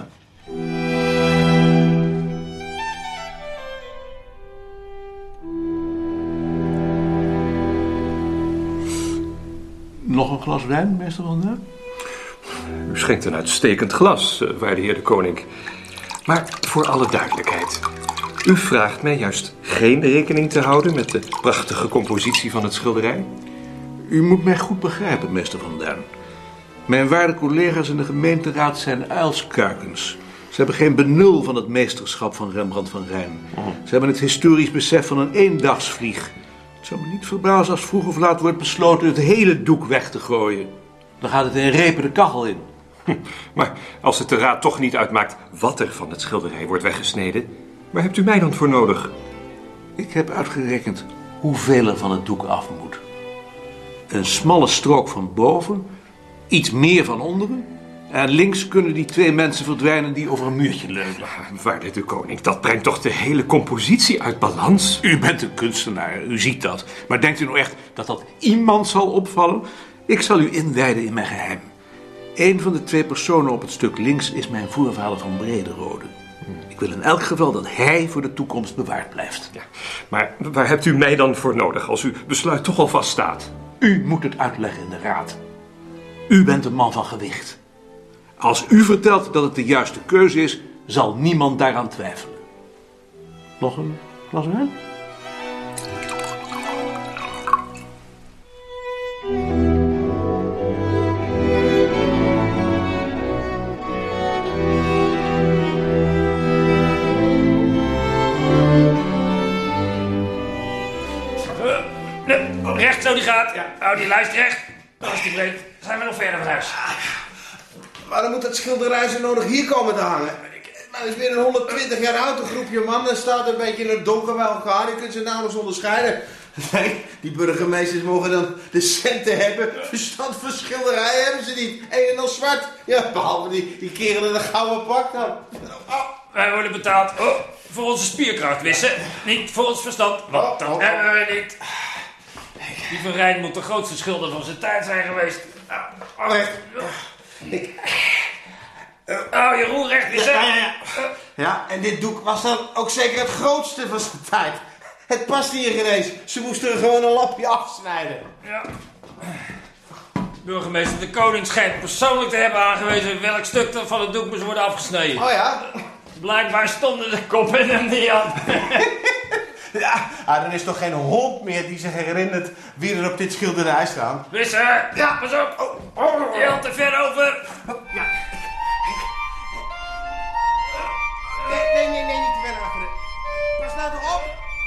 Nog een glas wijn, meester Van Duin? U schenkt een uitstekend glas, waarde heer de koning. Maar voor alle duidelijkheid. U vraagt mij juist geen rekening te houden met de prachtige compositie van het schilderij? U moet mij goed begrijpen, meester Van Duin. Mijn waarde collega's in de gemeenteraad zijn uilskuikens. Ze hebben geen benul van het meesterschap van Rembrandt van Rijn. Ze hebben het historisch besef van een eendagsvlieg. Het zou me niet verbazen als vroeg of laat wordt besloten het hele doek weg te gooien. Dan gaat het in repen de kachel in. Maar als het de raad toch niet uitmaakt wat er van het schilderij wordt weggesneden, waar hebt u mij dan voor nodig? Ik heb uitgerekend hoeveel er van het doek af moet. Een smalle strook van boven, iets meer van onderen. En links kunnen die 2 mensen verdwijnen die over een muurtje leunen. Waarde de koning, dat brengt toch de hele compositie uit balans? U bent een kunstenaar, u ziet dat. Maar denkt u nou echt dat dat iemand zal opvallen? Ik zal u inwijden in mijn geheim. Een van de 2 personen op het stuk links is mijn voorvader van Brederode. Ik wil in elk geval dat hij voor de toekomst bewaard blijft. Ja, maar waar hebt u mij dan voor nodig als uw besluit toch al vaststaat? U moet het uitleggen in de raad. U bent een man van gewicht. Als u vertelt dat het de juiste keuze is, zal niemand daaraan twijfelen. Nog een glas wijn? Recht zo die gaat. Ja. Hou die lijst recht. Alsjeblieft. Zijn we nog verder van huis? Maar dan moet dat schilderij zo nodig hier komen te hangen. Maar het is weer een 120 jaar oud, een groepje mannen staat een beetje in het donker bij elkaar. Je kunt ze nauwelijks onderscheiden. Nee, die burgemeesters mogen dan de centen hebben. Verstand van schilderijen hebben ze niet. Een en al zwart. Ja, behalve die kerel in een gouden pak dan. Oh, wij worden betaald voor onze spierkracht, wissen. Niet voor ons verstand, want dat hebben we niet. Die Van Rijn moet de grootste schilder van zijn tijd zijn geweest. Je roer recht is, hè? Ja, en dit doek was dan ook zeker het grootste van zijn tijd. Het past hier geen eens. Ze moesten er gewoon een lapje afsnijden. Ja. Burgemeester de Koning schijnt persoonlijk te hebben aangewezen welk stuk van het doek moest worden afgesneden. Oh ja? Blijkbaar stonden de koppen hem niet aan. Ja, er is toch geen hond meer die zich herinnert wie er op dit schilderij staan. Wissen, ja, pas op. Heel te ver over. Ja. Nee, niet te ver naar achteren. Pas nou toch op.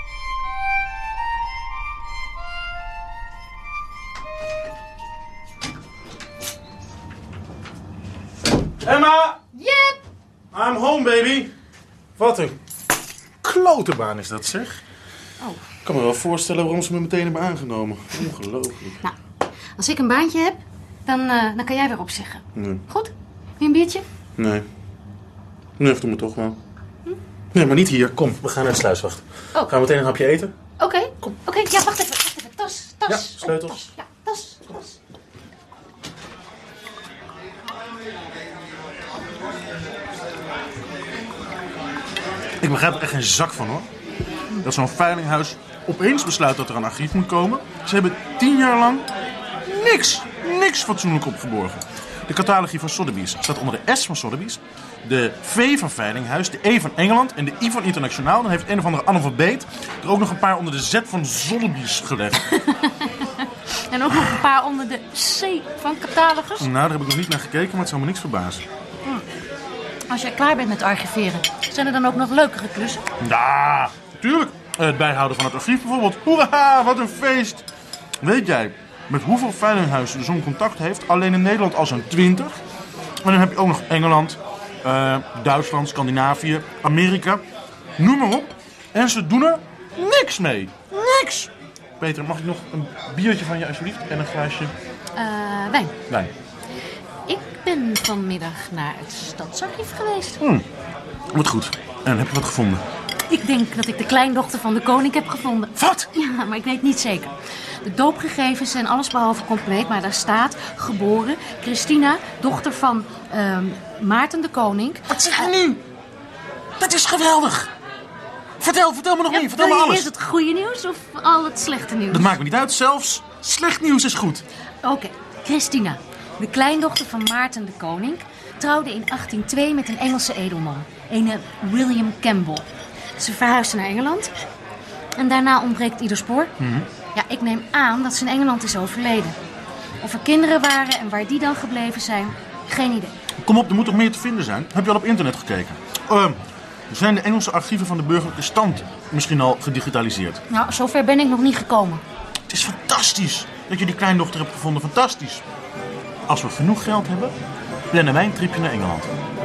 Emma! Yep! I'm home, baby. Wat een klotenbaan is dat, zeg. Oh. Ik kan me wel voorstellen waarom ze me meteen hebben aangenomen. Ongelooflijk. Nou, als ik een baantje heb, dan kan jij weer opzeggen. Nee. Goed? Wil je een biertje? Nee. Nee, doe me toch wel. Nee, maar niet hier. Kom, we gaan naar de sluiswacht. Oh. Gaan we meteen een hapje eten? Oké, ja, wacht even. Tas. Ja, sleutels. Tas. Ja, tas. Ik begrijp er echt geen zak van, hoor. Dat zo'n veilinghuis opeens besluit dat er een archief moet komen. Ze hebben 10 jaar lang niks fatsoenlijk opgeborgen. De catalogie van Sotheby's staat onder de S van Sotheby's, de V van Veilinghuis, de E van Engeland en de I van Internationaal. Dan heeft een of andere analfabeet er ook nog een paar onder de Z van Sotheby's gelegd. En ook nog een paar onder de C van catalogus. Nou, daar heb ik nog niet naar gekeken, maar het zou me niks verbazen. Als jij klaar bent met archiveren, zijn er dan ook nog leukere klussen? Ja, natuurlijk. Het bijhouden van het archief bijvoorbeeld. Hoera, wat een feest. Weet jij met hoeveel veilinghuizen zo'n contact heeft? Alleen in Nederland al zo'n 20. En dan heb je ook nog Engeland, Duitsland, Scandinavië, Amerika. Noem maar op. En ze doen er niks mee. Niks. Peter, mag ik nog een biertje van je alsjeblieft? En een glaasje? Wijn. Ik ben vanmiddag naar het stadsarchief geweest. Wat goed. En heb je wat gevonden? Ik denk dat ik de kleindochter van de koning heb gevonden. Wat? Ja, maar ik weet niet zeker. De doopgegevens zijn allesbehalve compleet, maar daar staat geboren Christina, dochter van Maarten de Koning. Wat zeg je nu? Dat is geweldig. Vertel me nog meer. Vertel me alles. Is het goede nieuws of al het slechte nieuws? Dat maakt me niet uit. Zelfs slecht nieuws is goed. Oké. Christina, de kleindochter van Maarten de Koning, trouwde in 1802 met een Engelse edelman, een William Campbell. Ze verhuisde naar Engeland en daarna ontbreekt ieder spoor. Ja, ik neem aan dat ze in Engeland is overleden. Of er kinderen waren en waar die dan gebleven zijn, geen idee. Kom op, er moet toch meer te vinden zijn? Heb je al op internet gekeken? Zijn de Engelse archieven van de burgerlijke stand misschien al gedigitaliseerd? Nou, zover ben ik nog niet gekomen. Het is fantastisch dat je die kleindochter hebt gevonden. Fantastisch. Als we genoeg geld hebben, plannen wij een tripje naar Engeland.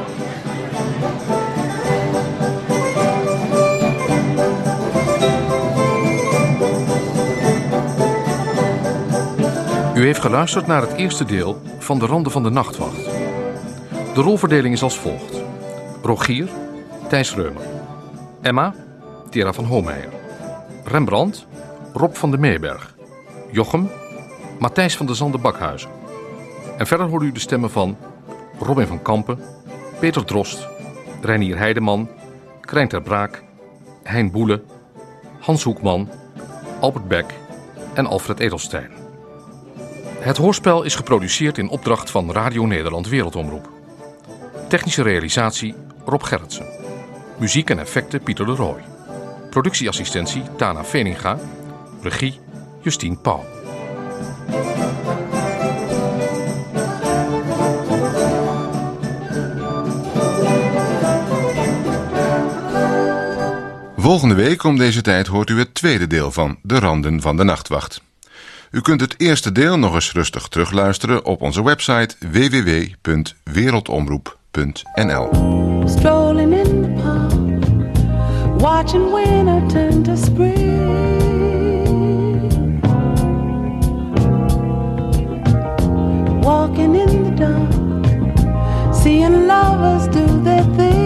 U heeft geluisterd naar het eerste deel van De Randen van de Nachtwacht. De rolverdeling is als volgt. Rogier, Thijs Reumer. Emma, Tera van Hoomeijer. Rembrandt, Rob van de Meeberg. Jochem, Matthijs van de Zande Bakhuizen. En verder hoort u de stemmen van Robin van Kampen, Peter Drost, Reinier Heideman, Krijn ter Braak, Hein Boele, Hans Hoekman, Albert Beck en Alfred Edelstein. Het hoorspel is geproduceerd in opdracht van Radio Nederland Wereldomroep. Technische realisatie Rob Gerritsen. Muziek en effecten Pieter de Rooij. Productieassistentie Tana Veninga. Regie Justine Pauw. Volgende week om deze tijd hoort u het tweede deel van De Randen van de Nachtwacht. U kunt het eerste deel nog eens rustig terugluisteren op onze website www.wereldomroep.nl. Strolling in the park, watching winter turn to spring. Walking in the dark, seeing lovers do their thing.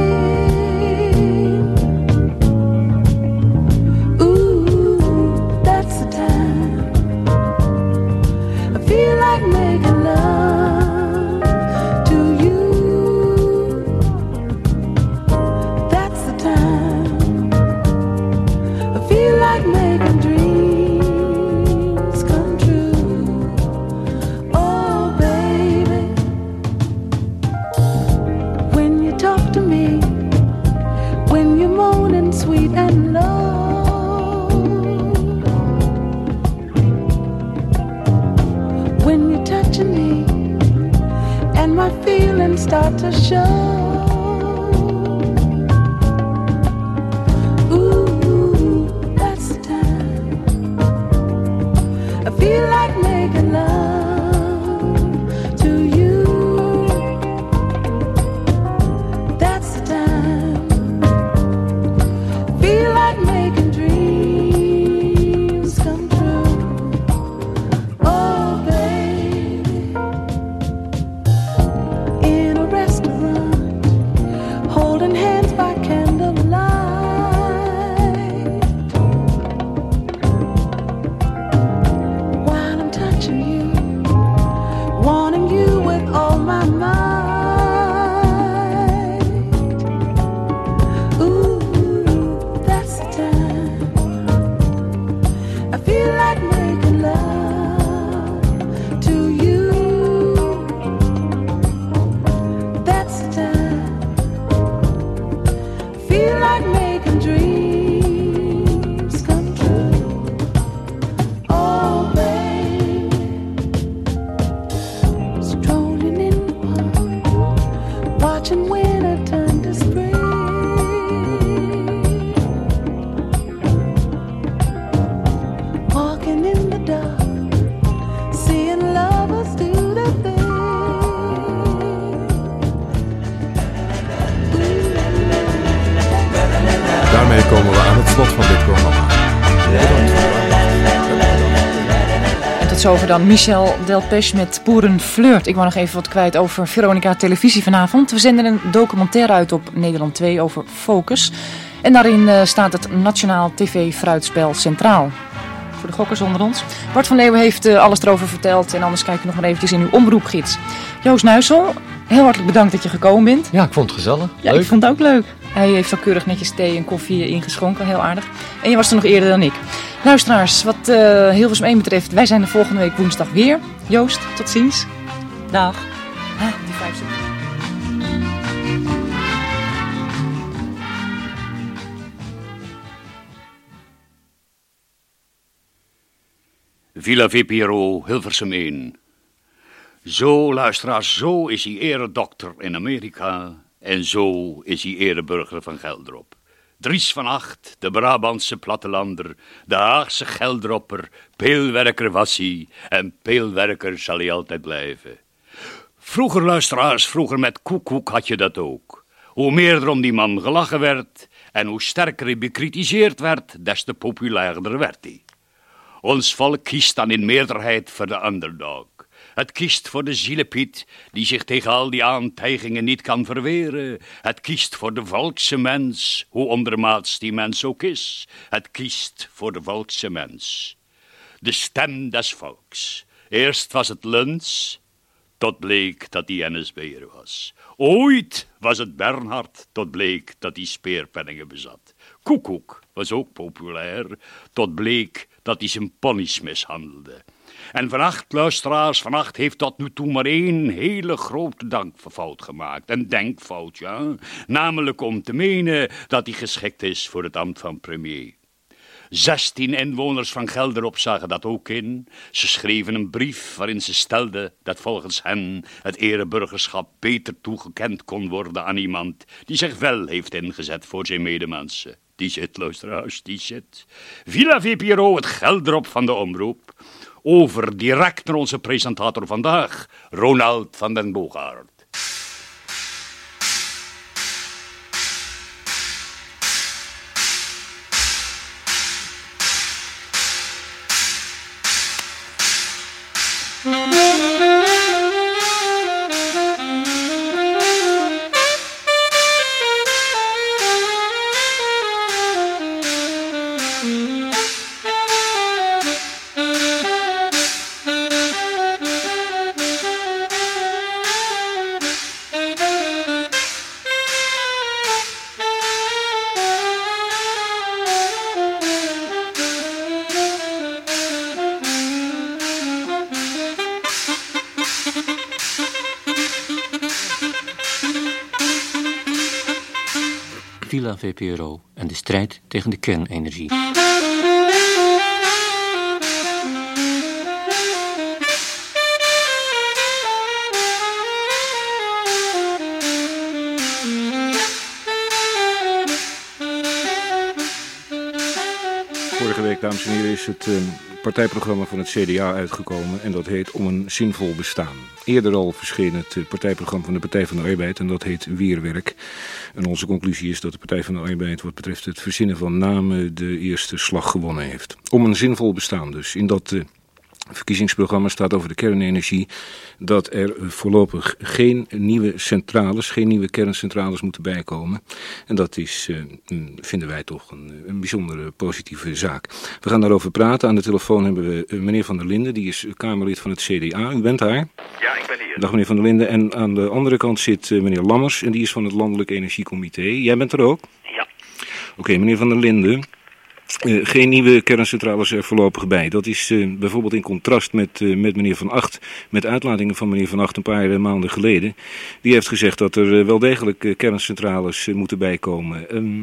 Ooh, that's the time I feel like making love to you. That's the time I feel like making dreams come true. Oh baby, when you talk to me, when you're moaning sweet and low, when you're touching me and my feelings start to show. Ooh, that's the time I feel like making love to you. That's the time I feel like making dreams come true. Oh baby, in a restaurant, holding hands by candlelight, while I'm touching you, wanting you with all my might. Ooh, that's the time I feel like making love to you. That's the time I feel like making dreams come true. Oh baby, strolling in the park, watching winter turn to spring. Walking in the dark, seeing lovers do their thing. Daarmee komen we aan het slot van dit programma. En tot zover dan Michel Delpech met Boerenflirt. Ik wou nog even wat kwijt over Veronica Televisie vanavond. We zenden een documentaire uit op Nederland 2 over Focus. En daarin staat het Nationaal TV-fruitspel centraal. Voor de gokkers onder ons. Bart van Leeuwen heeft alles erover verteld. En anders kijk je nog maar eventjes in uw omroepgids. Joost Nuissel, heel hartelijk bedankt dat je gekomen bent. Ja, ik vond het gezellig. Ja, leuk. ik vond het ook leuk. Hij heeft al keurig netjes thee en koffie ingeschonken, heel aardig. En je was er nog eerder dan ik. Luisteraars, wat Hilversum 1 betreft, wij zijn er volgende week woensdag weer. Joost, tot ziens. Dag. Die 5 seconden. Villa VPRO, Hilversum 1. Zo, luisteraars, zo is hij eredokter in Amerika en zo is hij ereburger van Geldrop. Dries van Acht, de Brabantse plattelander, de Haagse Geldropper, peelwerker was hij en peelwerker zal hij altijd blijven. Vroeger, luisteraars, vroeger met koekoek had je dat ook. Hoe meer er om die man gelachen werd en hoe sterker hij bekritiseerd werd, des te populairder werd hij. Ons volk kiest dan in meerderheid voor de underdog. Het kiest voor de zielepiet die zich tegen al die aantijgingen niet kan verweren. Het kiest voor de volkse mens, hoe ondermaats die mens ook is. Het kiest voor de volkse mens. De stem des volks. Eerst was het Luns, tot bleek dat die NSB'er was. Ooit was het Bernhard, tot bleek dat hij speerpenningen bezat. Koekoek was ook populair, tot bleek dat hij zijn ponies mishandelde. En Van Acht, luisteraars, Van Acht heeft tot nu toe maar één hele grote dankfout gemaakt. Een denkfout, ja. Namelijk om te menen dat hij geschikt is voor het ambt van premier. 16 inwoners van Gelderop zagen dat ook in. Ze schreven een brief waarin ze stelden dat volgens hen het ereburgerschap beter toegekend kon worden aan iemand die zich wel heeft ingezet voor zijn medemensen. Die zit, luisteraars, die zit. Villa VPRO, het Gelderop van de omroep. Over direct naar onze presentator vandaag, Ronald van den Boogaard. Villa VPRO en de strijd tegen de kernenergie. Vorige week, dames en heren, is het partijprogramma van het CDA uitgekomen en dat heet Om een zinvol bestaan. Eerder al verscheen het partijprogramma van de Partij van de Arbeid en dat heet Weerwerk. En onze conclusie is dat de Partij van de Arbeid wat betreft het verzinnen van namen de eerste slag gewonnen heeft. Om een zinvol bestaan dus. In dat verkiezingsprogramma staat over de kernenergie dat er voorlopig geen nieuwe centrales, geen nieuwe kerncentrales moeten bijkomen. En dat is, vinden wij toch een bijzondere positieve zaak. We gaan daarover praten. Aan de telefoon hebben we meneer Van der Linden, die is Kamerlid van het CDA. U bent daar? Ja, ik ben hier. Dag meneer Van der Linden. En aan de andere kant zit meneer Lammers en die is van het Landelijk Energiecomité. Jij bent er ook? Ja. Oké, meneer Van der Linden. Geen nieuwe kerncentrales er voorlopig bij. Dat is bijvoorbeeld in contrast met meneer Van Acht, met uitlatingen van meneer Van Acht een paar maanden geleden. Die heeft gezegd dat er wel degelijk kerncentrales moeten bijkomen.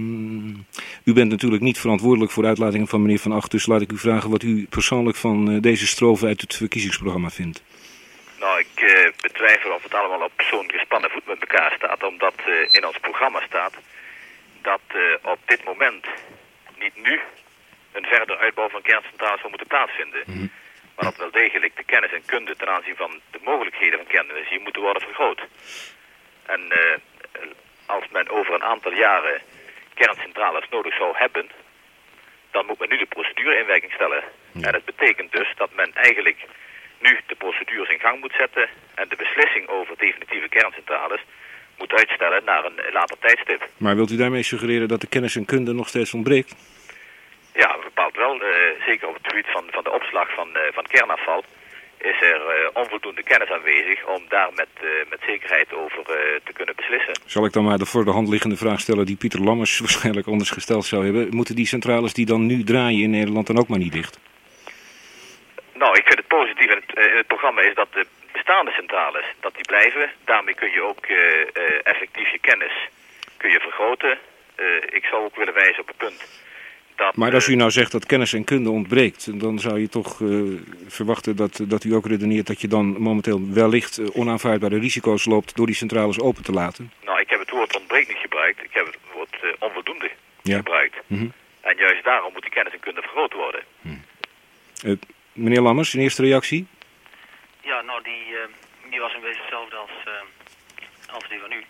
U bent natuurlijk niet verantwoordelijk voor uitlatingen van meneer Van Acht, dus laat ik u vragen wat u persoonlijk van deze strofe uit het verkiezingsprogramma vindt. Nou, ik betwijfel of het allemaal op zo'n gespannen voet met elkaar staat, omdat in ons programma staat dat op dit moment niet nu een verdere uitbouw van kerncentrales zou moeten plaatsvinden. Maar dat wel degelijk de kennis en kunde ten aanzien van de mogelijkheden van kernenergie moeten worden vergroot. En als men over een aantal jaren kerncentrales nodig zou hebben, dan moet men nu de procedure in werking stellen. En dat betekent dus dat men eigenlijk nu de procedures in gang moet zetten en de beslissing over definitieve kerncentrales moet uitstellen naar een later tijdstip. Maar wilt u daarmee suggereren dat de kennis en kunde nog steeds ontbreekt? Ja, bepaald wel. Zeker op het gebied van de opslag van kernafval is er onvoldoende kennis aanwezig om daar met zekerheid over te kunnen beslissen. Zal ik dan maar de voor de hand liggende vraag stellen die Pieter Lammers waarschijnlijk anders gesteld zou hebben. Moeten die centrales die dan nu draaien in Nederland dan ook maar niet dicht? Nou, ik vind het positief in het programma is dat de bestaande centrales, dat die blijven. Daarmee kun je ook effectief je kennis kun je vergroten. Ik zou ook willen wijzen op het punt dat... Maar als u nou zegt dat kennis en kunde ontbreekt, dan zou je toch verwachten dat u ook redeneert dat je dan momenteel wellicht onaanvaardbare risico's loopt door die centrales open te laten? Nou, ik heb het woord ontbreekt niet gebruikt. Ik heb het woord onvoldoende gebruikt. Mm-hmm. En juist daarom moet die kennis en kunde vergroot worden. Meneer Lammers, een eerste reactie? Ja, nou, die was in wezen hetzelfde als die van u.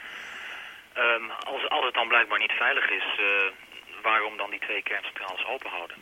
Als het dan blijkbaar niet veilig is, waarom dan die 2 kerncentrales open houden?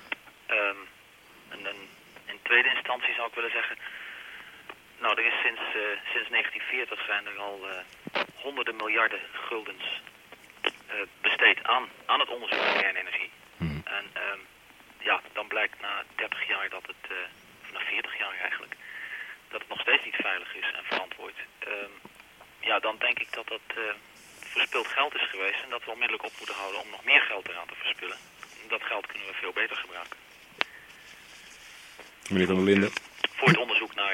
In tweede instantie zou ik willen zeggen, nou, er is sinds 1940 zijn er al honderden miljarden guldens besteed aan het onderzoek naar kernenergie. En ja, dan blijkt na 30 jaar dat het, of na 40 jaar eigenlijk, dat het nog steeds niet veilig is en verantwoord. Ja, dan denk ik dat dat verspild geld is geweest en dat we onmiddellijk op moeten houden om nog meer geld eraan te verspillen. Dat geld kunnen we veel beter gebruiken. Meneer Van der Linden. Voor het onderzoek naar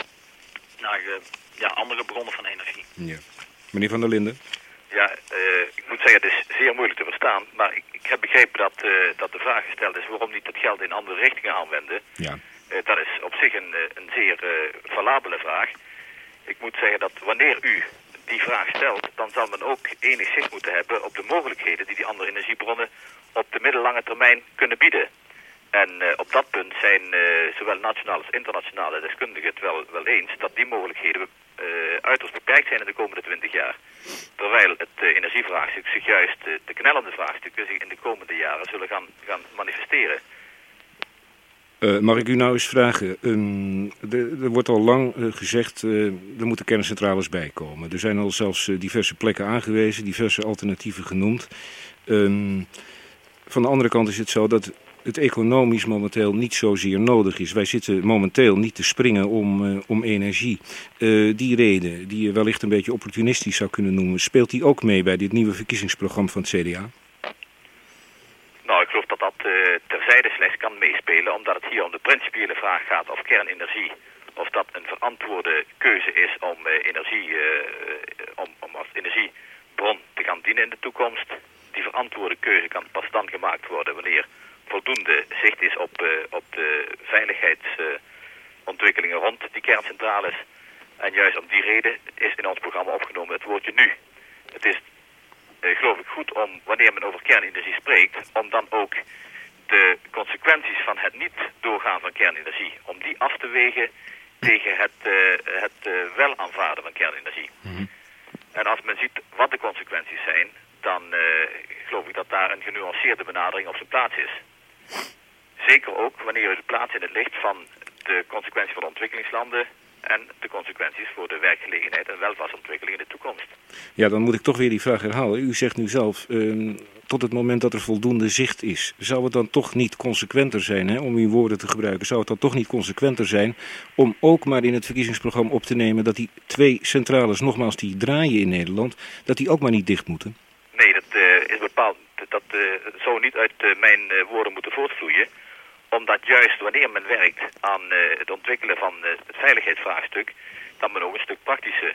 andere bronnen van energie. Ja. Meneer Van der Linden. Ja, ik moet zeggen, het is zeer moeilijk te verstaan, maar ik heb begrepen dat de vraag gesteld is waarom niet het geld in andere richtingen aanwenden. Ja. Dat is op zich een zeer valabele vraag. Ik moet zeggen dat wanneer u die vraag stelt, dan zal men ook enig zicht moeten hebben op de mogelijkheden die andere energiebronnen op de middellange termijn kunnen bieden. En op dat punt zijn zowel nationale als internationale deskundigen het wel eens dat die mogelijkheden uiterst beperkt zijn in de komende 20 jaar. Terwijl het energievraagstuk zich juist, de knellende vraagstukken zich in de komende jaren zullen gaan manifesteren. Mag ik u nou eens vragen, er wordt al lang gezegd, er moeten kerncentrales bij komen. Er zijn al zelfs diverse plekken aangewezen, diverse alternatieven genoemd. Van de andere kant is het zo dat het economisch momenteel niet zozeer nodig is. Wij zitten momenteel niet te springen om energie. Die reden, die je wellicht een beetje opportunistisch zou kunnen noemen, speelt die ook mee bij dit nieuwe verkiezingsprogramma van het CDA? Nou, ik geloof dat dat terzijde slechts kan meespelen, omdat het hier om de principiële vraag gaat of kernenergie, of dat een verantwoorde keuze is om om als energiebron te gaan dienen in de toekomst. Die verantwoorde keuze kan pas dan gemaakt worden wanneer voldoende zicht is op de veiligheidsontwikkelingen rond die kerncentrales. En juist om die reden is in ons programma opgenomen het woordje nu. Het is geloof ik goed om, wanneer men over kernenergie spreekt, om dan ook de consequenties van het niet doorgaan van kernenergie, om die af te wegen tegen het wel aanvaarden van kernenergie. Mm-hmm. En als men ziet wat de consequenties zijn, dan geloof ik dat daar een genuanceerde benadering op zijn plaats is. Zeker ook wanneer u de plaats in het licht van de consequenties voor de ontwikkelingslanden en de consequenties voor de werkgelegenheid en welvaartsontwikkeling in de toekomst. Ja, dan moet ik toch weer die vraag herhalen. U zegt nu zelf, tot het moment dat er voldoende zicht is, zou het dan toch niet consequenter zijn, hè, om uw woorden te gebruiken, zou het dan toch niet consequenter zijn om ook maar in het verkiezingsprogramma op te nemen dat die 2 centrales, nogmaals die draaien in Nederland, dat die ook maar niet dicht moeten? Nee, dat is bepaald. Dat zou niet uit mijn woorden moeten voortvloeien. Omdat juist wanneer men werkt aan het ontwikkelen van het veiligheidsvraagstuk, dat men ook een stuk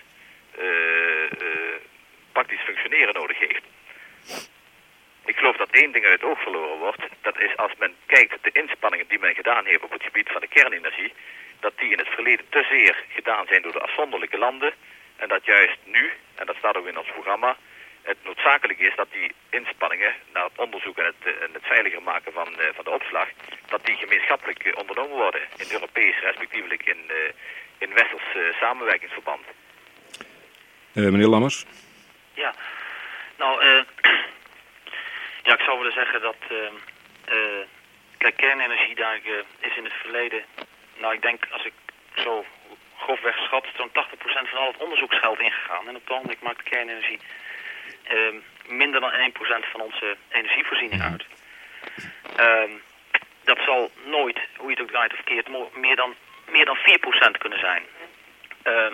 praktisch functioneren nodig heeft. Ik geloof dat één ding uit het oog verloren wordt. Dat is als men kijkt de inspanningen die men gedaan heeft op het gebied van de kernenergie, dat die in het verleden te zeer gedaan zijn door de afzonderlijke landen. En dat juist nu, en dat staat ook in ons programma, het noodzakelijk is dat die inspanningen naar het onderzoek en het veiliger maken van de opslag, dat die gemeenschappelijk ondernomen worden in Europees, respectievelijk in westers samenwerkingsverband. Meneer Lammers? Ja, nou, ja, ik zou willen zeggen dat, kijk, kernenergie, daar is in het verleden, nou, ik denk, als ik zo grofweg schat, zo'n 80% van al het onderzoeksgeld ingegaan. En op het ogenblik maakt kernenergie minder dan 1% van onze energievoorziening uit. Dat zal nooit, hoe je het ook draait of keert, meer dan meer dan 4% kunnen zijn.